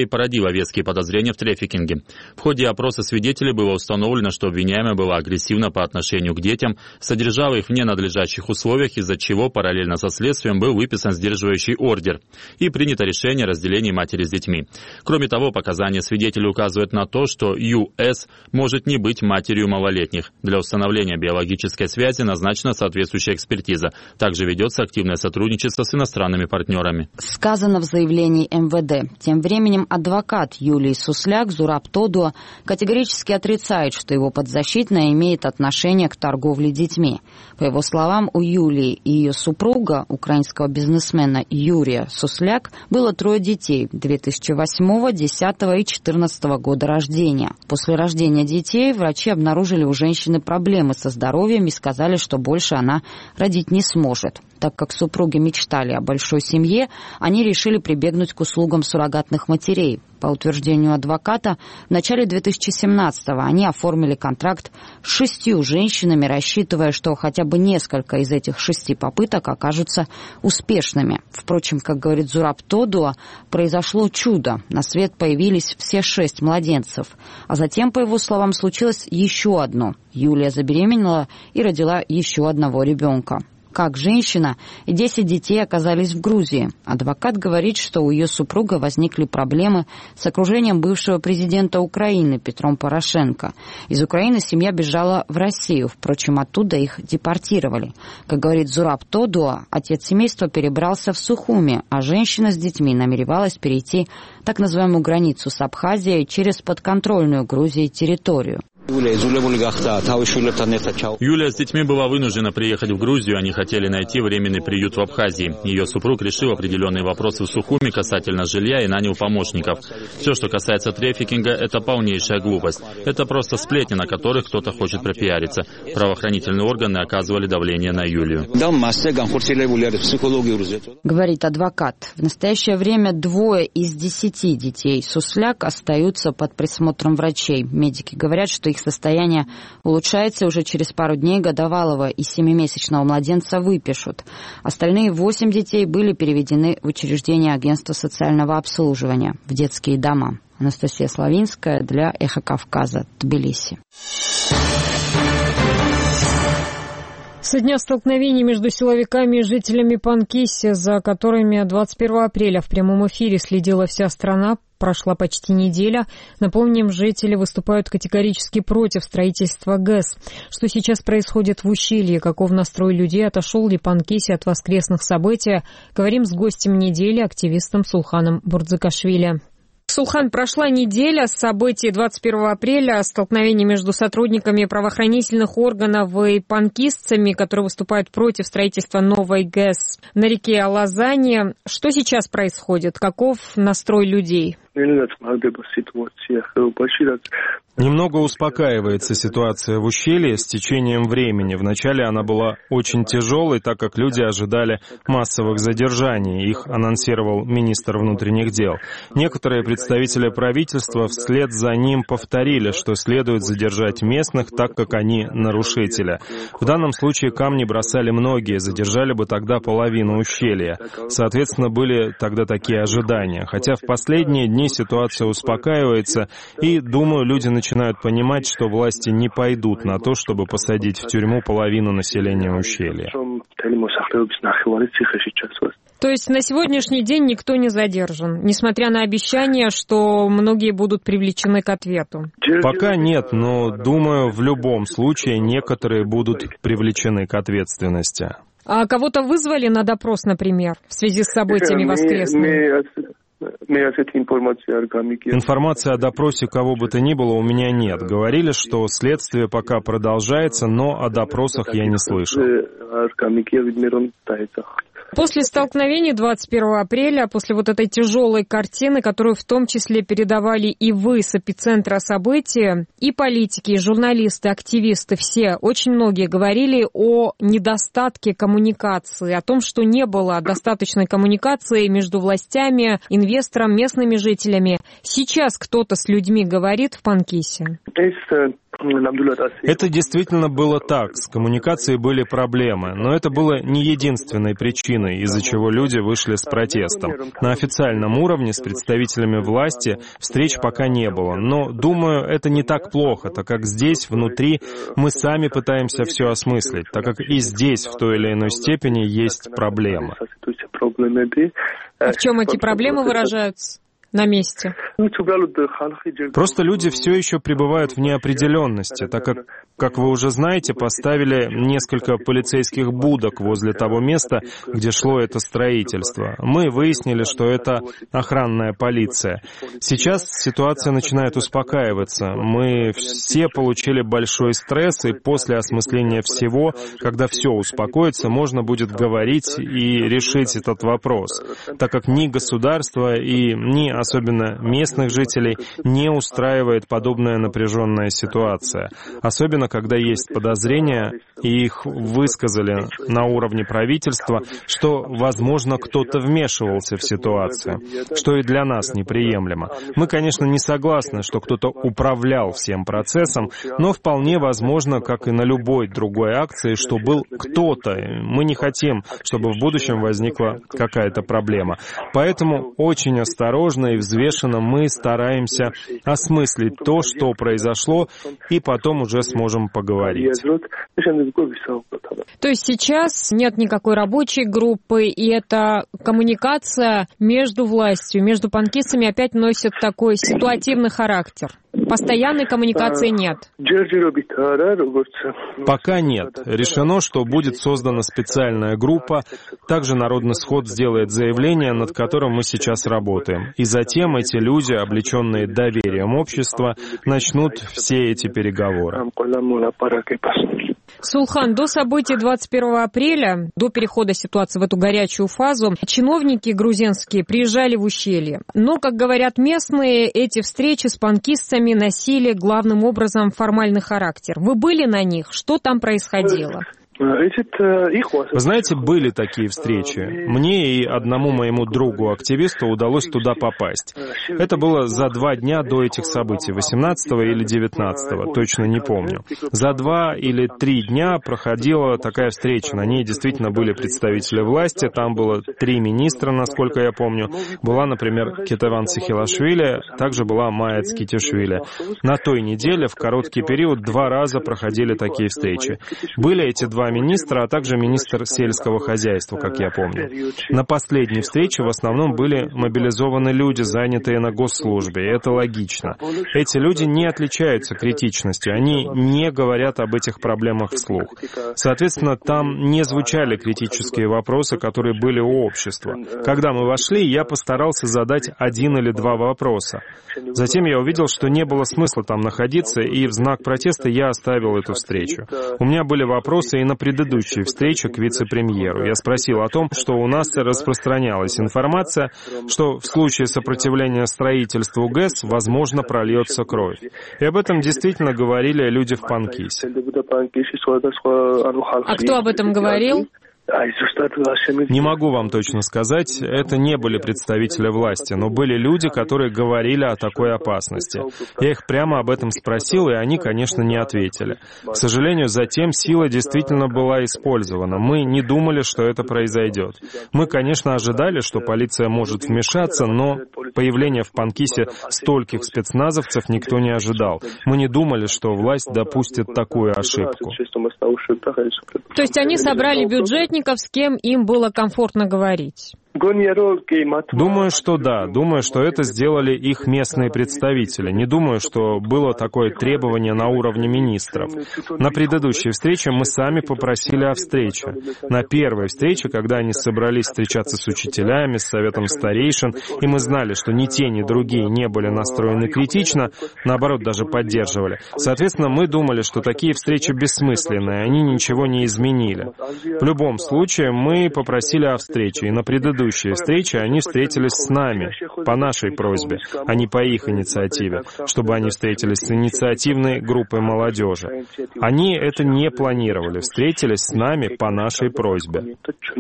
выявила веские подозрения в трафикинге. В ходе опроса свидетелей было установлено, что обвиняемая была агрессивна по отношению к детям, содержала их в ненадлежащих условиях, из-за чего параллельно со следствием был выписан сдерживающий ордер и принято решение о разделении матери с детьми. Кроме того, показания свидетелей указывают на то, что Ю.С. может не быть матерью малолетних. Для установления биологической связи назначена соответствующая экспертиза. Также ведется активное сотрудничество с иностранными партнерами. Сказано в заявлении МВД. Тем временем адвокат Юлии Сусляк Зураб Тодуа категорически отрицает, что его подзащитная имеет отношение к торговле детьми. По его словам, у Юлии и ее супруга, украинского бизнесмена Юрия Сусляк, было 3 детей 2008, 2010 и 2014 года рождения. После рождения детей врачи обнаружили у женщины проблемы со здоровьем и сказали, что больше она родить не сможет. Так как супруги мечтали о большой семье, они решили прибегнуть к услугам суррогатных матерей. По утверждению адвоката, в начале 2017-го они оформили контракт с 6 женщинами, рассчитывая, что хотя бы несколько из этих 6 попыток окажутся успешными. Впрочем, как говорит Зураб Тодуа, произошло чудо. На свет появились все 6 младенцев. А затем, по его словам, случилось еще одно. Юлия забеременела и родила еще одного ребенка. Как женщина и 10 детей оказались в Грузии. Адвокат говорит, что у ее супруга возникли проблемы с окружением бывшего президента Украины Петром Порошенко. Из Украины семья бежала в Россию, впрочем, оттуда их депортировали. Как говорит Зураб Тодуа, отец семейства перебрался в Сухуми, а женщина с детьми намеревалась перейти так называемую границу с Абхазией через подконтрольную Грузии территорию. Юлия с детьми была вынуждена приехать в Грузию, они хотели найти временный приют в Абхазии. Ее супруг решил определенные вопросы в Сухуми касательно жилья и нанял помощников. Все, что касается трафикинга, это полнейшая глупость. Это просто сплетни, на которых кто-то хочет пропиариться. Правоохранительные органы оказывали давление на Юлию. Говорит адвокат. В настоящее время 2 из 10 детей Сусляк остаются под присмотром врачей. Медики говорят, что их состояние улучшается, уже через пару дней годовалого и 7-месячного младенца выпишут. Остальные 8 детей были переведены в учреждения агентства социального обслуживания, в детские дома. Анастасия Славинская для «Эхо Кавказа», Тбилиси. Со дня столкновений между силовиками и жителями Панкисси, за которыми 21 апреля в прямом эфире следила вся страна, прошла почти неделя. Напомним, жители выступают категорически против строительства ГЭС. Что сейчас происходит в ущелье, каков настрой людей, отошел ли Панкисси от воскресных событий, говорим с гостем недели, активистом Сулханом Бурдзакашвили. Сулхан, прошла неделя с событий 21 апреля, столкновений между сотрудниками правоохранительных органов и панкистцами, которые выступают против строительства новой ГЭС на реке Алазани. Что сейчас происходит? Каков настрой людей? Немного успокаивается ситуация в ущелье с течением времени. Вначале она была очень тяжелой, так как люди ожидали массовых задержаний. Их анонсировал министр внутренних дел. Некоторые представители правительства вслед за ним повторили, что следует задержать местных, так как они нарушители. В данном случае камни бросали многие, задержали бы тогда половину ущелья. Соответственно, были тогда такие ожидания. Хотя в последние дни ситуация успокаивается, и, думаю, люди начинают понимать, что власти не пойдут на то, чтобы посадить в тюрьму половину населения ущелья. То есть на сегодняшний день никто не задержан, несмотря на обещание, что многие будут привлечены к ответу? Пока нет, но, думаю, в любом случае некоторые будут привлечены к ответственности. А кого-то вызвали на допрос, например, в связи с событиями воскресными? Информации о допросе кого бы то ни было у меня нет. Говорили, что следствие пока продолжается, но о допросах я не слышал. После столкновений 21 апреля, после вот этой тяжелой картины, которую в том числе передавали и вы с эпицентра событий, и политики, и журналисты, активисты, все, очень многие говорили о недостатке коммуникации, о том, что не было достаточной коммуникации между властями, инвестором, местными жителями. Сейчас кто-то с людьми говорит в Панкисси? Это действительно было так, с коммуникацией были проблемы, но это было не единственной причиной, из-за чего люди вышли с протестом. На официальном уровне с представителями власти встреч пока не было, но, думаю, это не так плохо, так как здесь, внутри, мы сами пытаемся все осмыслить, так как и здесь в той или иной степени есть проблемы. В чем эти проблемы выражаются? На месте. Просто люди все еще пребывают в неопределенности, так как вы уже знаете, поставили несколько полицейских будок возле того места, где шло это строительство. Мы выяснили, что это охранная полиция. Сейчас ситуация начинает успокаиваться. Мы все получили большой стресс, и после осмысления всего, когда все успокоится, можно будет говорить и решить этот вопрос, так как ни государство и ни особенно местных жителей, не устраивает подобная напряженная ситуация. Особенно, когда есть подозрения, и их высказали на уровне правительства, что, возможно, кто-то вмешивался в ситуацию, что и для нас неприемлемо. Мы, конечно, не согласны, что кто-то управлял всем процессом, но вполне возможно, как и на любой другой акции, что был кто-то. Мы не хотим, чтобы в будущем возникла какая-то проблема. Поэтому очень осторожно и взвешенно мы стараемся осмыслить то, что произошло, и потом уже сможем поговорить. То есть сейчас нет никакой рабочей группы, и эта коммуникация между властью, между панкистами опять носит такой ситуативный характер? Постоянной коммуникации нет? Пока нет. Решено, что будет создана специальная группа. Также Народный сход сделает заявление, над которым мы сейчас работаем. И затем эти люди, облеченные доверием общества, начнут все эти переговоры. Сулхан, до событий 21 апреля, до перехода ситуации в эту горячую фазу, чиновники грузинские приезжали в ущелье. Но, как говорят местные, эти встречи с панкистами носили главным образом формальный характер. Вы были на них? Что там происходило? Вы знаете, были такие встречи. Мне и одному моему другу-активисту удалось туда попасть. Это было за 2 дня до этих событий, 18 или 19, точно не помню. За 2 или 3 дня проходила такая встреча. На ней действительно были представители власти, там было 3 министра, насколько я помню. Была, например, Кетеван Цихилашвили, также была Майя Цкитишвили. На той неделе в короткий период 2 раза проходили такие встречи. Были эти 2 министра, а также министр сельского хозяйства, как я помню. На последней встрече в основном были мобилизованы люди, занятые на госслужбе, и это логично. Эти люди не отличаются критичностью, они не говорят об этих проблемах вслух. Соответственно, там не звучали критические вопросы, которые были у общества. Когда мы вошли, я постарался задать 1 или 2 вопроса. Затем я увидел, что не было смысла там находиться, и в знак протеста я оставил эту встречу. У меня были вопросы и на предыдущей встрече к вице-премьеру. Я спросил о том, что у нас распространялась информация, что в случае сопротивления строительству ГЭС, возможно, прольется кровь. И об этом действительно говорили люди в Панкисе. А кто об этом говорил? Не могу вам точно сказать, это не были представители власти, но были люди, которые говорили о такой опасности. Я их прямо об этом спросил, и они, конечно, не ответили. К сожалению, затем сила действительно была использована. Мы не думали, что это произойдет. Мы, конечно, ожидали, что полиция может вмешаться, но появление в Панкисе стольких спецназовцев никто не ожидал. Мы не думали, что власть допустит такую ошибку. То есть они собрали бюджетников, с кем им было комфортно говорить? Думаю, что да. Думаю, что это сделали их местные представители. Не думаю, что было такое требование на уровне министров. На предыдущей встрече мы сами попросили о встрече. На первой встрече, когда они собрались встречаться с учителями, с советом старейшин, и мы знали, что ни те, ни другие не были настроены критично, наоборот, даже поддерживали. Соответственно, мы думали, что такие встречи бессмысленные, они ничего не изменили. В любом случае, мы попросили о встрече, и на предыдущей встречи они встретились с нами, по нашей просьбе, а не по их инициативе, чтобы они встретились с инициативной группой молодежи. Они это не планировали, встретились с нами по нашей просьбе.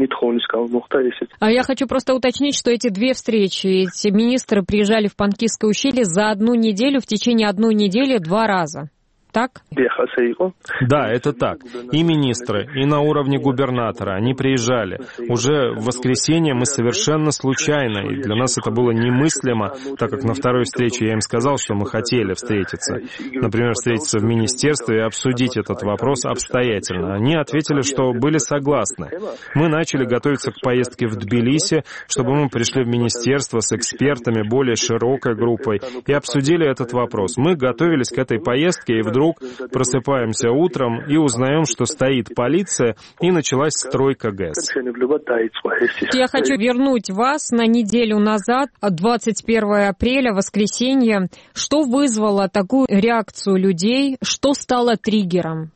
А я хочу просто уточнить, что эти 2 встречи, эти министры приезжали в Панкисское ущелье за 1 неделю, в течение 1 недели 2 раза. так? Да, это так. И министры, и на уровне губернатора, они приезжали. Уже в воскресенье мы совершенно случайно, и для нас это было немыслимо, так как на второй встрече я им сказал, что мы хотели встретиться. Например, встретиться в министерстве и обсудить этот вопрос обстоятельно. Они ответили, что были согласны. Мы начали готовиться к поездке в Тбилиси, чтобы мы пришли в министерство с экспертами, более широкой группой, и обсудили этот вопрос. Мы готовились к этой поездке, и вдруг просыпаемся утром и узнаем, что стоит полиция, и началась стройка ГЭС. Я хочу вернуть вас на неделю назад, 21 апреля, воскресенье. Что вызвало такую реакцию людей? Что стало триггером?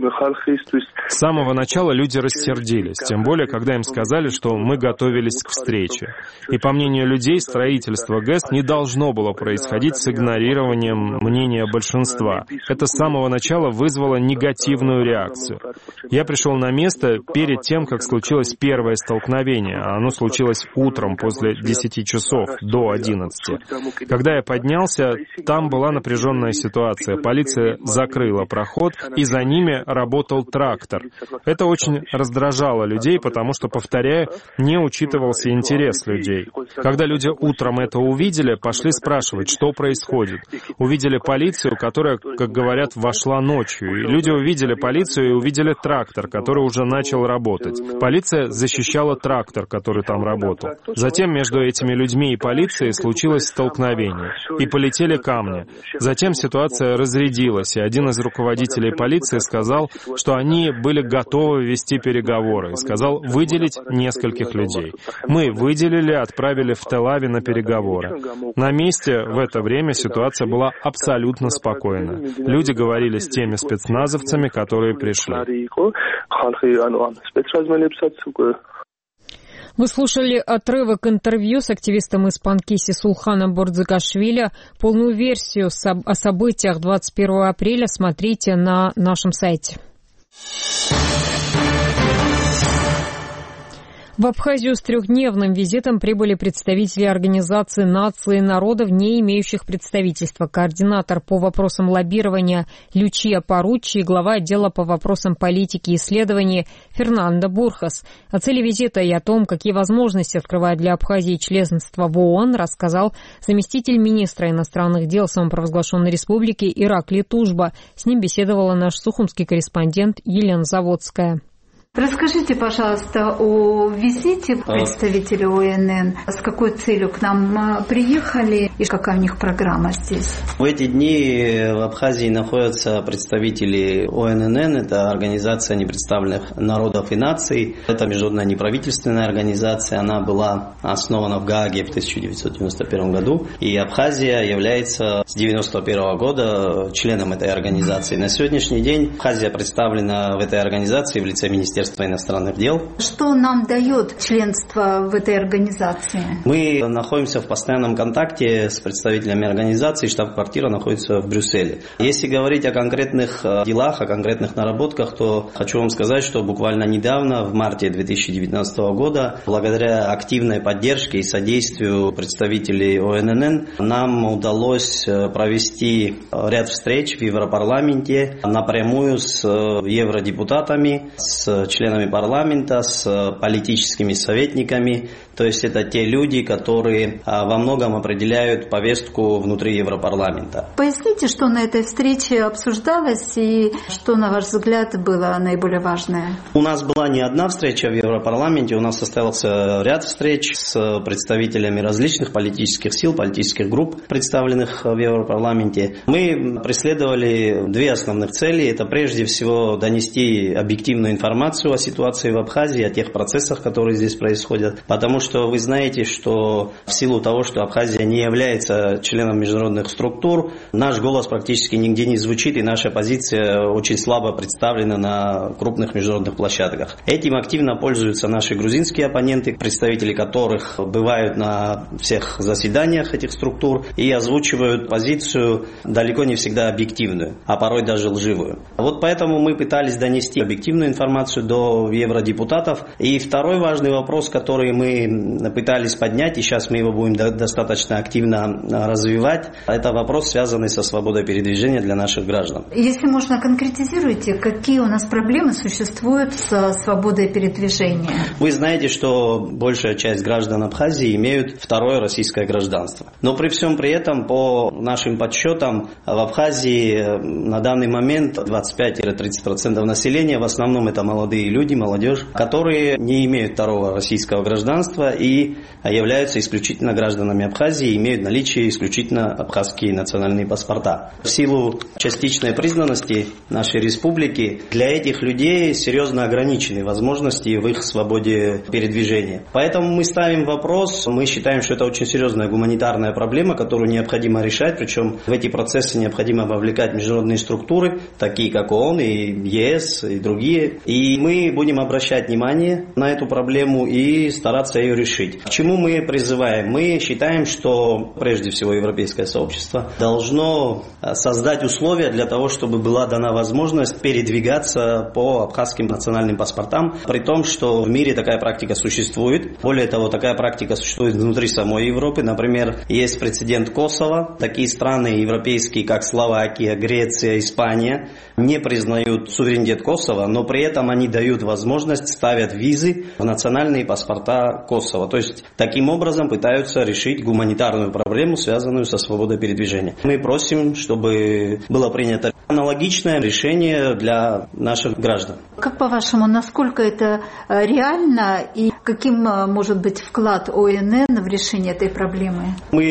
С самого начала люди рассердились, тем более, когда им сказали, что мы готовились к встрече. И по мнению людей, строительство ГЭС не должно было происходить с игнорированием мнения большинства. Это с самого начала вызвало негативную реакцию. Я пришел на место перед тем, как случилось первое столкновение, а оно случилось утром после 10 часов до 11. Когда я поднялся, там была напряженная ситуация. Полиция закрыла проход, и за ними работал трактор. Это очень раздражало людей, потому что, повторяю, не учитывался интерес людей. Когда люди утром это увидели, пошли спрашивать, что происходит. Увидели полицию, которая, как говорят, вошла ночью. И люди увидели полицию и увидели трактор, который уже начал работать. Полиция защищала трактор, который там работал. Затем между этими людьми и полицией случилось столкновение. И полетели камни. Затем ситуация разрядилась, и один из руководителей полиции сказал, что они были готовы вести переговоры, и сказал выделить нескольких людей. Мы выделили, отправили в Тель-Авив на переговоры. На месте в это время ситуация была абсолютно спокойна. Люди говорили с теми спецназовцами, которые пришли. Вы слушали отрывок интервью с активистом из Панкиси Сулханом Бордзакашвили. Полную версию о событиях 21 апреля смотрите на нашем сайте. В Абхазию с трехдневным визитом прибыли представители Организации наций и народов, не имеющих представительства. Координатор по вопросам лоббирования Лючия Поруччи и глава отдела по вопросам политики и исследований Фернандо Бурхас. О цели визита и о том, какие возможности открывает для Абхазии членство в ООН, рассказал заместитель министра иностранных дел самопровозглашенной республики Иракли Тужба. С ним беседовала наш сухумский корреспондент Елена Заводская. Расскажите, пожалуйста, о визите представителей ОНН. С какой целью к нам приехали и какая у них программа здесь? В эти дни в Абхазии находятся представители ОНН. Это Организация непредставленных народов и наций. Это международная неправительственная организация. Она была основана в Гааге в 1991 году. И Абхазия является с 1991 года членом этой организации. На сегодняшний день Абхазия представлена в этой организации в лице Министерства иностранных дел. Что нам дает членство в этой организации? Мы находимся в постоянном контакте с представителями организации, штаб-квартира находится в Брюсселе. Если говорить о конкретных делах, о конкретных наработках, то хочу вам сказать, что буквально недавно, в марте 2019 года, благодаря активной поддержке и содействию представителей ОНН, нам удалось провести ряд встреч в Европарламенте напрямую с евродепутатами, с членами парламента, с политическими советниками. То есть это те люди, которые во многом определяют повестку внутри Европарламента. Поясните, что на этой встрече обсуждалось и что, на ваш взгляд, было наиболее важное? У нас была не одна встреча в Европарламенте, у нас состоялся ряд встреч с представителями различных политических сил, политических групп, представленных в Европарламенте. Мы преследовали две основных цели. Это прежде всего донести объективную информацию о ситуации в Абхазии, о тех процессах, которые здесь происходят. Потому что вы знаете, что в силу того, что Абхазия не является членом международных структур, наш голос практически нигде не звучит, и наша позиция очень слабо представлена на крупных международных площадках. Этим активно пользуются наши грузинские оппоненты, представители которых бывают на всех заседаниях этих структур и озвучивают позицию далеко не всегда объективную, а порой даже лживую. Вот поэтому мы пытались донести объективную информацию до евродепутатов. И второй важный вопрос, который мы пытались поднять, и сейчас мы его будем достаточно активно развивать, это вопрос, связанный со свободой передвижения для наших граждан. Если можно, конкретизируйте, какие у нас проблемы существуют со свободой передвижения? Вы знаете, что большая часть граждан Абхазии имеют второе российское гражданство. Но при всем при этом, по нашим подсчетам, в Абхазии на данный момент 25-30% населения, в основном это молодые люди, молодежь, которые не имеют второго российского гражданства и являются исключительно гражданами Абхазии, имеют наличие исключительно абхазские национальные паспорта. В силу частичной признанности нашей республики для этих людей серьезно ограничены возможности в их свободе передвижения. Поэтому мы ставим вопрос, мы считаем, что это очень серьезная гуманитарная проблема, которую необходимо решать, причем в эти процессы необходимо вовлекать международные структуры, такие как ООН и ЕС и другие. И мы будем обращать внимание на эту проблему и стараться ее решить. К чему мы призываем? Мы считаем, что прежде всего европейское сообщество должно создать условия для того, чтобы была дана возможность передвигаться по абхазским национальным паспортам, при том, что в мире такая практика существует. Более того, такая практика существует внутри самой Европы. Например, есть прецедент Косово. Такие страны европейские, как Словакия, Греция, Испания, не признают суверенитет Косово, но при этом они дают возможность, ставят визы в национальные паспорта Косово. То есть, таким образом пытаются решить гуманитарную проблему, связанную со свободой передвижения. Мы просим, чтобы было принято аналогичное решение для наших граждан. Как по-вашему, насколько это реально и каким может быть вклад ОНН в решение этой проблемы?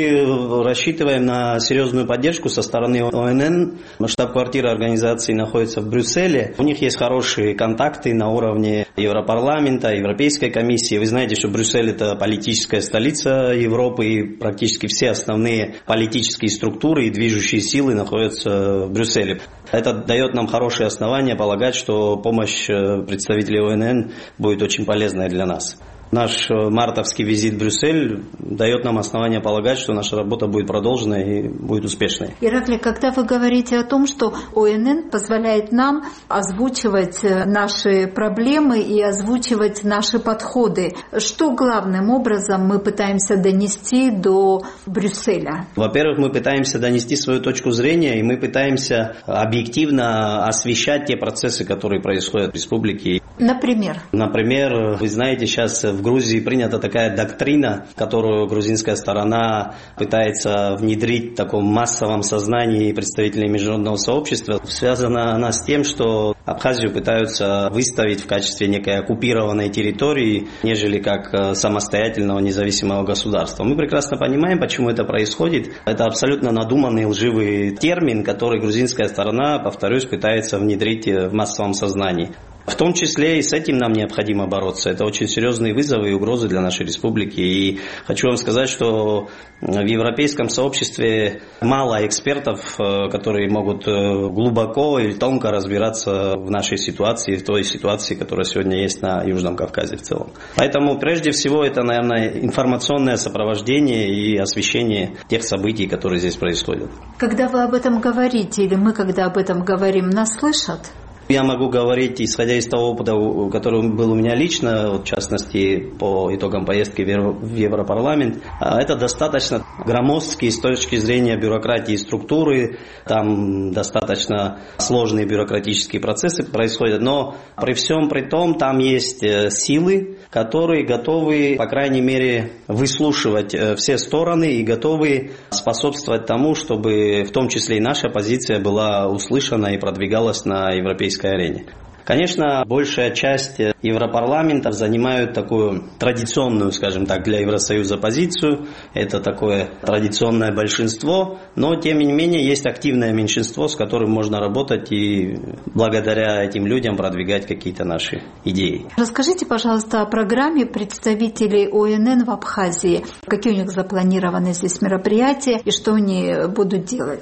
Мы рассчитываем на серьезную поддержку со стороны ОНН. Штаб-квартира организации находится в Брюсселе. У них есть хорошие контакты на уровне Европарламента, Европейской комиссии. Вы знаете, что Брюссель – это политическая столица Европы, и практически все основные политические структуры и движущие силы находятся в Брюсселе. Это дает нам хорошие основания полагать, что помощь представителей ОНН будет очень полезной для нас. Наш мартовский визит в Брюссель дает нам основания полагать, что наша работа будет продолжена и будет успешной. Ираклий, когда вы говорите о том, что ОНН позволяет нам озвучивать наши проблемы и озвучивать наши подходы, что главным образом мы пытаемся донести до Брюсселя? Во-первых, мы пытаемся донести свою точку зрения, и мы пытаемся объективно освещать те процессы, которые происходят в республике. Например? Например, вы знаете, сейчас в Грузии принята такая доктрина, которую грузинская сторона пытается внедрить в таком массовом сознании представителей международного сообщества. Связана она с тем, что Абхазию пытаются выставить в качестве некой оккупированной территории, нежели как самостоятельного независимого государства. Мы прекрасно понимаем, почему это происходит. Это абсолютно надуманный лживый термин, который грузинская сторона, повторюсь, пытается внедрить в массовом сознании. В том числе и с этим нам необходимо бороться. Это очень серьезные вызовы и угрозы для нашей республики. И хочу вам сказать, что в европейском сообществе мало экспертов, которые могут глубоко и тонко разбираться в нашей ситуации, в той ситуации, которая сегодня есть на Южном Кавказе в целом. Поэтому прежде всего это, наверное, информационное сопровождение и освещение тех событий, которые здесь происходят. Когда вы об этом говорите, или мы, когда об этом говорим, нас слышат? Я могу говорить, исходя из того опыта, который был у меня лично, в частности, по итогам поездки в Европарламент. Это достаточно громоздкие с точки зрения бюрократии и структуры. Там достаточно сложные бюрократические процессы происходят. Но при всем при том, там есть силы, которые готовы, по крайней мере, выслушивать все стороны и готовы способствовать тому, чтобы в том числе и наша позиция была услышана и продвигалась на европейской арене. Конечно, большая часть европарламентов занимают такую традиционную, скажем так, для Евросоюза позицию. Это такое традиционное большинство, но тем не менее есть активное меньшинство, с которым можно работать и благодаря этим людям продвигать какие-то наши идеи. Расскажите, пожалуйста, о программе представителей ОНН в Абхазии. Какие у них запланированы здесь мероприятия и что они будут делать?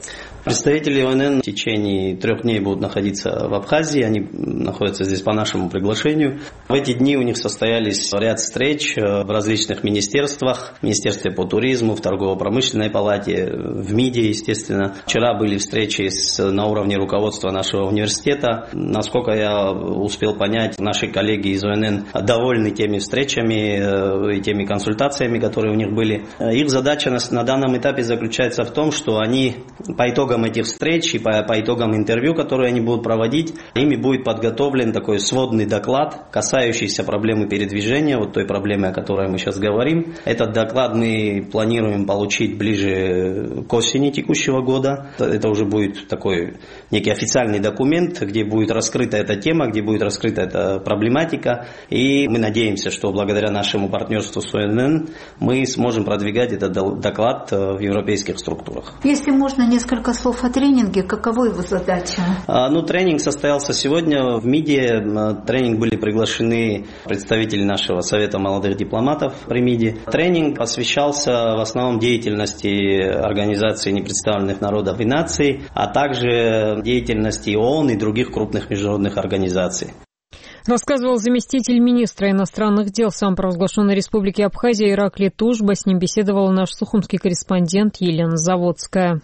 Представители ОНН в течение 3 дней будут находиться в Абхазии, они находятся здесь по нашему приглашению. В эти дни у них состоялись ряд встреч в различных министерствах, в Министерстве по туризму, в Торгово-промышленной палате, в МИДе, естественно. Вчера были встречи на уровне руководства нашего университета. Насколько я успел понять, наши коллеги из ОНН довольны теми встречами и теми консультациями, которые у них были. Их задача на данном этапе заключается в том, что они по итогам этих встреч и по итогам интервью, которые они будут проводить, ими будет подготовлен такой сводный доклад, касающийся проблемы передвижения, вот той проблемы, о которой мы сейчас говорим. Этот доклад мы планируем получить ближе к осени текущего года. Это уже будет такой некий официальный документ, где будет раскрыта эта тема, где будет раскрыта эта проблематика. И мы надеемся, что благодаря нашему партнерству с ОНН мы сможем продвигать этот доклад в европейских структурах. Если можно, несколько слов о тренинге. Какова его задача? Тренинг состоялся сегодня в МИДе. Тренинг были приглашены представители нашего Совета молодых дипломатов при МИДе. Тренинг посвящался в основном деятельности Организации непредставленных народов и наций, а также деятельности ООН и других крупных международных организаций. Рассказывал заместитель министра иностранных дел самопровозглашенной республики Абхазия Ираклий Тужба. С ним беседовал наш сухумский корреспондент Елена Заводская.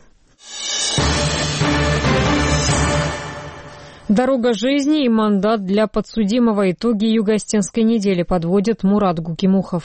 Дорога жизни и мандат для подсудимого. Итоги Юго-Осетинской недели подводит Мурат Гукимухов.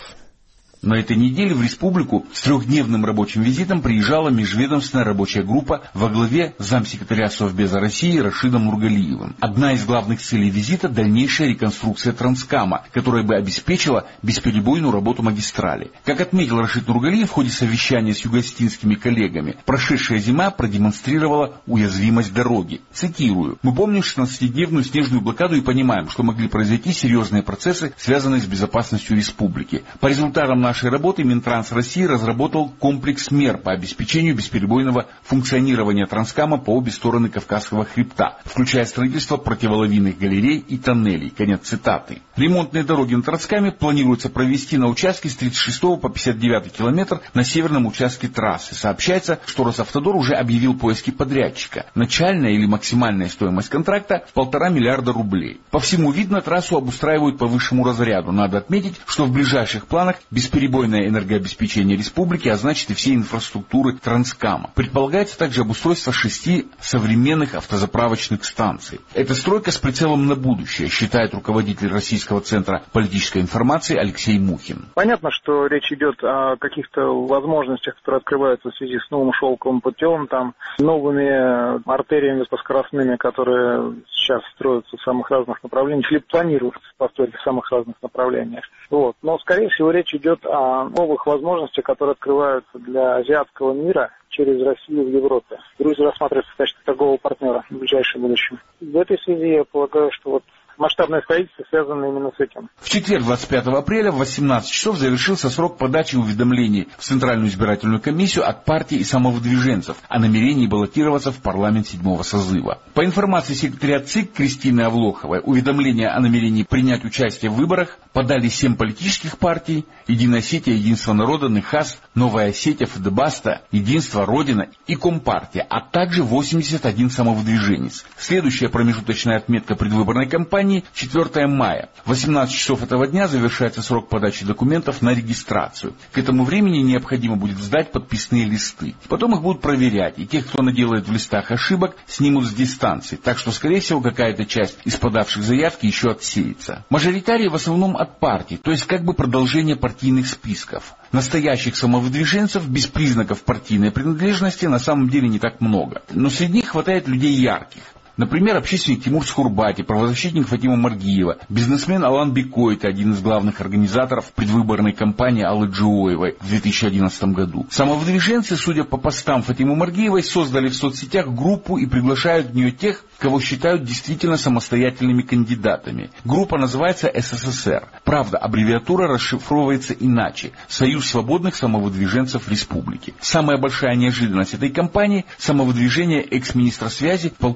На этой неделе в республику с 3-дневным рабочим визитом приезжала межведомственная рабочая группа во главе замсекретаря Совбеза России Рашидом Нургалиевым. Одна из главных целей визита – дальнейшая реконструкция Транскама, которая бы обеспечила бесперебойную работу магистрали. Как отметил Рашид Нургалиев в ходе совещания с юго-осетинскими коллегами, прошедшая зима продемонстрировала уязвимость дороги. Цитирую: «Мы помним 16-дневную снежную блокаду и понимаем, что могли произойти серьезные процессы, связанные с безопасностью республики. По результатам нашей работы Минтранс России разработал комплекс мер по обеспечению бесперебойного функционирования Транскама по обе стороны Кавказского хребта, включая строительство противолавинных галерей и тоннелей». Конец цитаты. Ремонтные дороги на Транскаме планируется провести на участке с 36 по 59 километр на северном участке трассы. Сообщается, что Росавтодор уже объявил поиски подрядчика. Начальная или максимальная стоимость контракта – 1,5 миллиарда рублей. По всему видно, трассу обустраивают по высшему разряду. Надо отметить, что в ближайших планах бесперебойное энергообеспечение республики, а значит и всей инфраструктуры Транскама. Предполагается также обустройство 6 современных автозаправочных станций. Это стройка с прицелом на будущее, считает руководитель Российского центра политической информации Алексей Мухин. Понятно, что речь идет о каких-то возможностях, которые открываются в связи с новым шелковым путем, там, новыми артериями высокоскоростными, которые сейчас строятся в самых разных направлениях, или планируются построить в самых разных направлениях. Вот. Но, скорее всего, речь идет о новых возможностях, которые открываются для азиатского мира через Россию в Европе. Грузия рассматривается в качестве торгового партнера в ближайшем будущем. В этой связи я полагаю, что масштабное строительство связано именно с этим. В четверг, 25 апреля, в 18 часов завершился срок подачи уведомлений в Центральную избирательную комиссию от партий и самовыдвиженцев о намерении баллотироваться в парламент 7-го созыва. По информации секретаря ЦИК Кристины Авлоховой, уведомления о намерении принять участие в выборах подали 7 политических партий: Единая Осетия, Единство народа, НХАС, Новая Осетия, ФДБАСТа, Единство, Родина и Компартия, а также 81 самовыдвиженец. Следующая промежуточная отметка предвыборной кампании – 4 мая. В 18 часов этого дня завершается срок подачи документов на регистрацию. К этому времени необходимо будет сдать подписные листы. Потом их будут проверять, и тех, кто наделает в листах ошибок, снимут с дистанции. Так что, скорее всего, какая-то часть из подавших заявки еще отсеется. Мажоритарии в основном от партий, то есть как бы продолжение партийных списков. Настоящих самовыдвиженцев без признаков партийной принадлежности на самом деле не так много. Но среди них хватает людей ярких. Например, общественник Тимур Схурбати, правозащитник Фатима Маргиева, бизнесмен Алан Бекойта, один из главных организаторов предвыборной кампании Аллы Джиоевой в 2011 году. Самовыдвиженцы, судя по постам Фатимы Маргиевой, создали в соцсетях группу и приглашают в нее тех, кого считают действительно самостоятельными кандидатами. Группа называется СССР. Правда, аббревиатура расшифровывается иначе – Союз свободных самовыдвиженцев республики. Самая большая неожиданность этой кампании – самовыдвижение экс-министра связи, полковника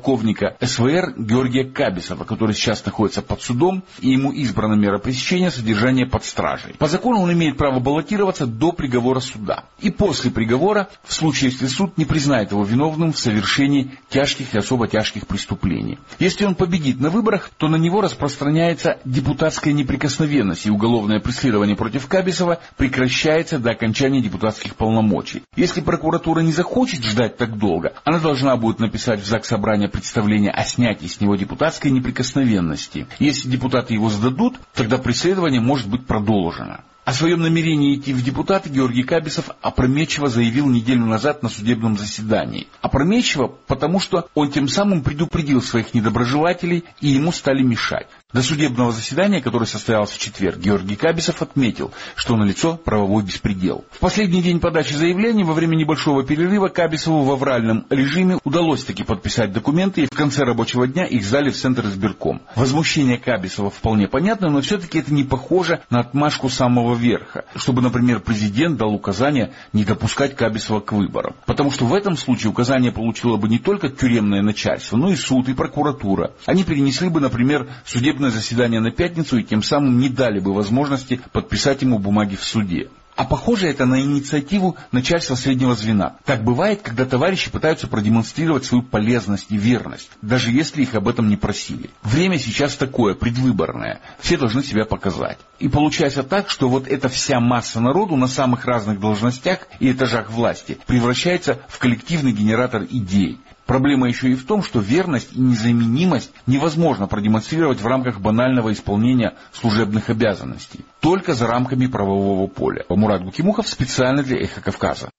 сотрудника СВР Георгия Кабисова, который сейчас находится под судом, и ему избрана мера пресечения содержания под стражей. По закону он имеет право баллотироваться до приговора суда. И после приговора, в случае, если суд не признает его виновным в совершении тяжких и особо тяжких преступлений. Если он победит на выборах, то на него распространяется депутатская неприкосновенность, и уголовное преследование против Кабисова прекращается до окончания депутатских полномочий. Если прокуратура не захочет ждать так долго, она должна будет написать в Заксобрание представление о снятии с него депутатской неприкосновенности. Если депутаты его сдадут, тогда преследование может быть продолжено. О своем намерении идти в депутаты Георгий Кабисов опрометчиво заявил неделю назад на судебном заседании. Опрометчиво, потому что он тем самым предупредил своих недоброжелателей, и ему стали мешать. До судебного заседания, которое состоялось в четверг, Георгий Кабисов отметил, что налицо правовой беспредел. В последний день подачи заявлений, во время небольшого перерыва, Кабисову в авральном режиме удалось таки подписать документы, и в конце рабочего дня их сдали в Центр избирком. Возмущение Кабисова вполне понятно, но все-таки это не похоже на отмашку самого верха, чтобы, например, президент дал указание не допускать Кабисова к выборам. Потому что в этом случае указание получило бы не только тюремное начальство, но и суд, и прокуратура. Они перенесли бы, например, судебное заседание на пятницу и тем самым не дали бы возможности подписать ему бумаги в суде. А похоже это на инициативу начальства среднего звена. Так бывает, когда товарищи пытаются продемонстрировать свою полезность и верность, даже если их об этом не просили. Время сейчас такое, предвыборное. Все должны себя показать. И получается так, что вот эта вся масса народу на самых разных должностях и этажах власти превращается в коллективный генератор идей. Проблема еще и в том, что верность и незаменимость невозможно продемонстрировать в рамках банального исполнения служебных обязанностей. Только за рамками правового поля. Мурат Гукимухов специально для «Эхо Кавказа».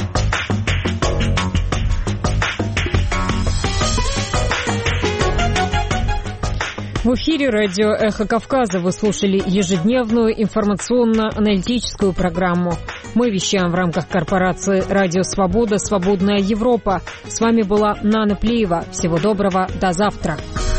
В эфире радио «Эхо Кавказа» вы слушали ежедневную информационно-аналитическую программу. Мы вещаем в рамках корпорации «Радио Свобода. Свободная Европа». С вами была Нана Плиева. Всего доброго. До завтра.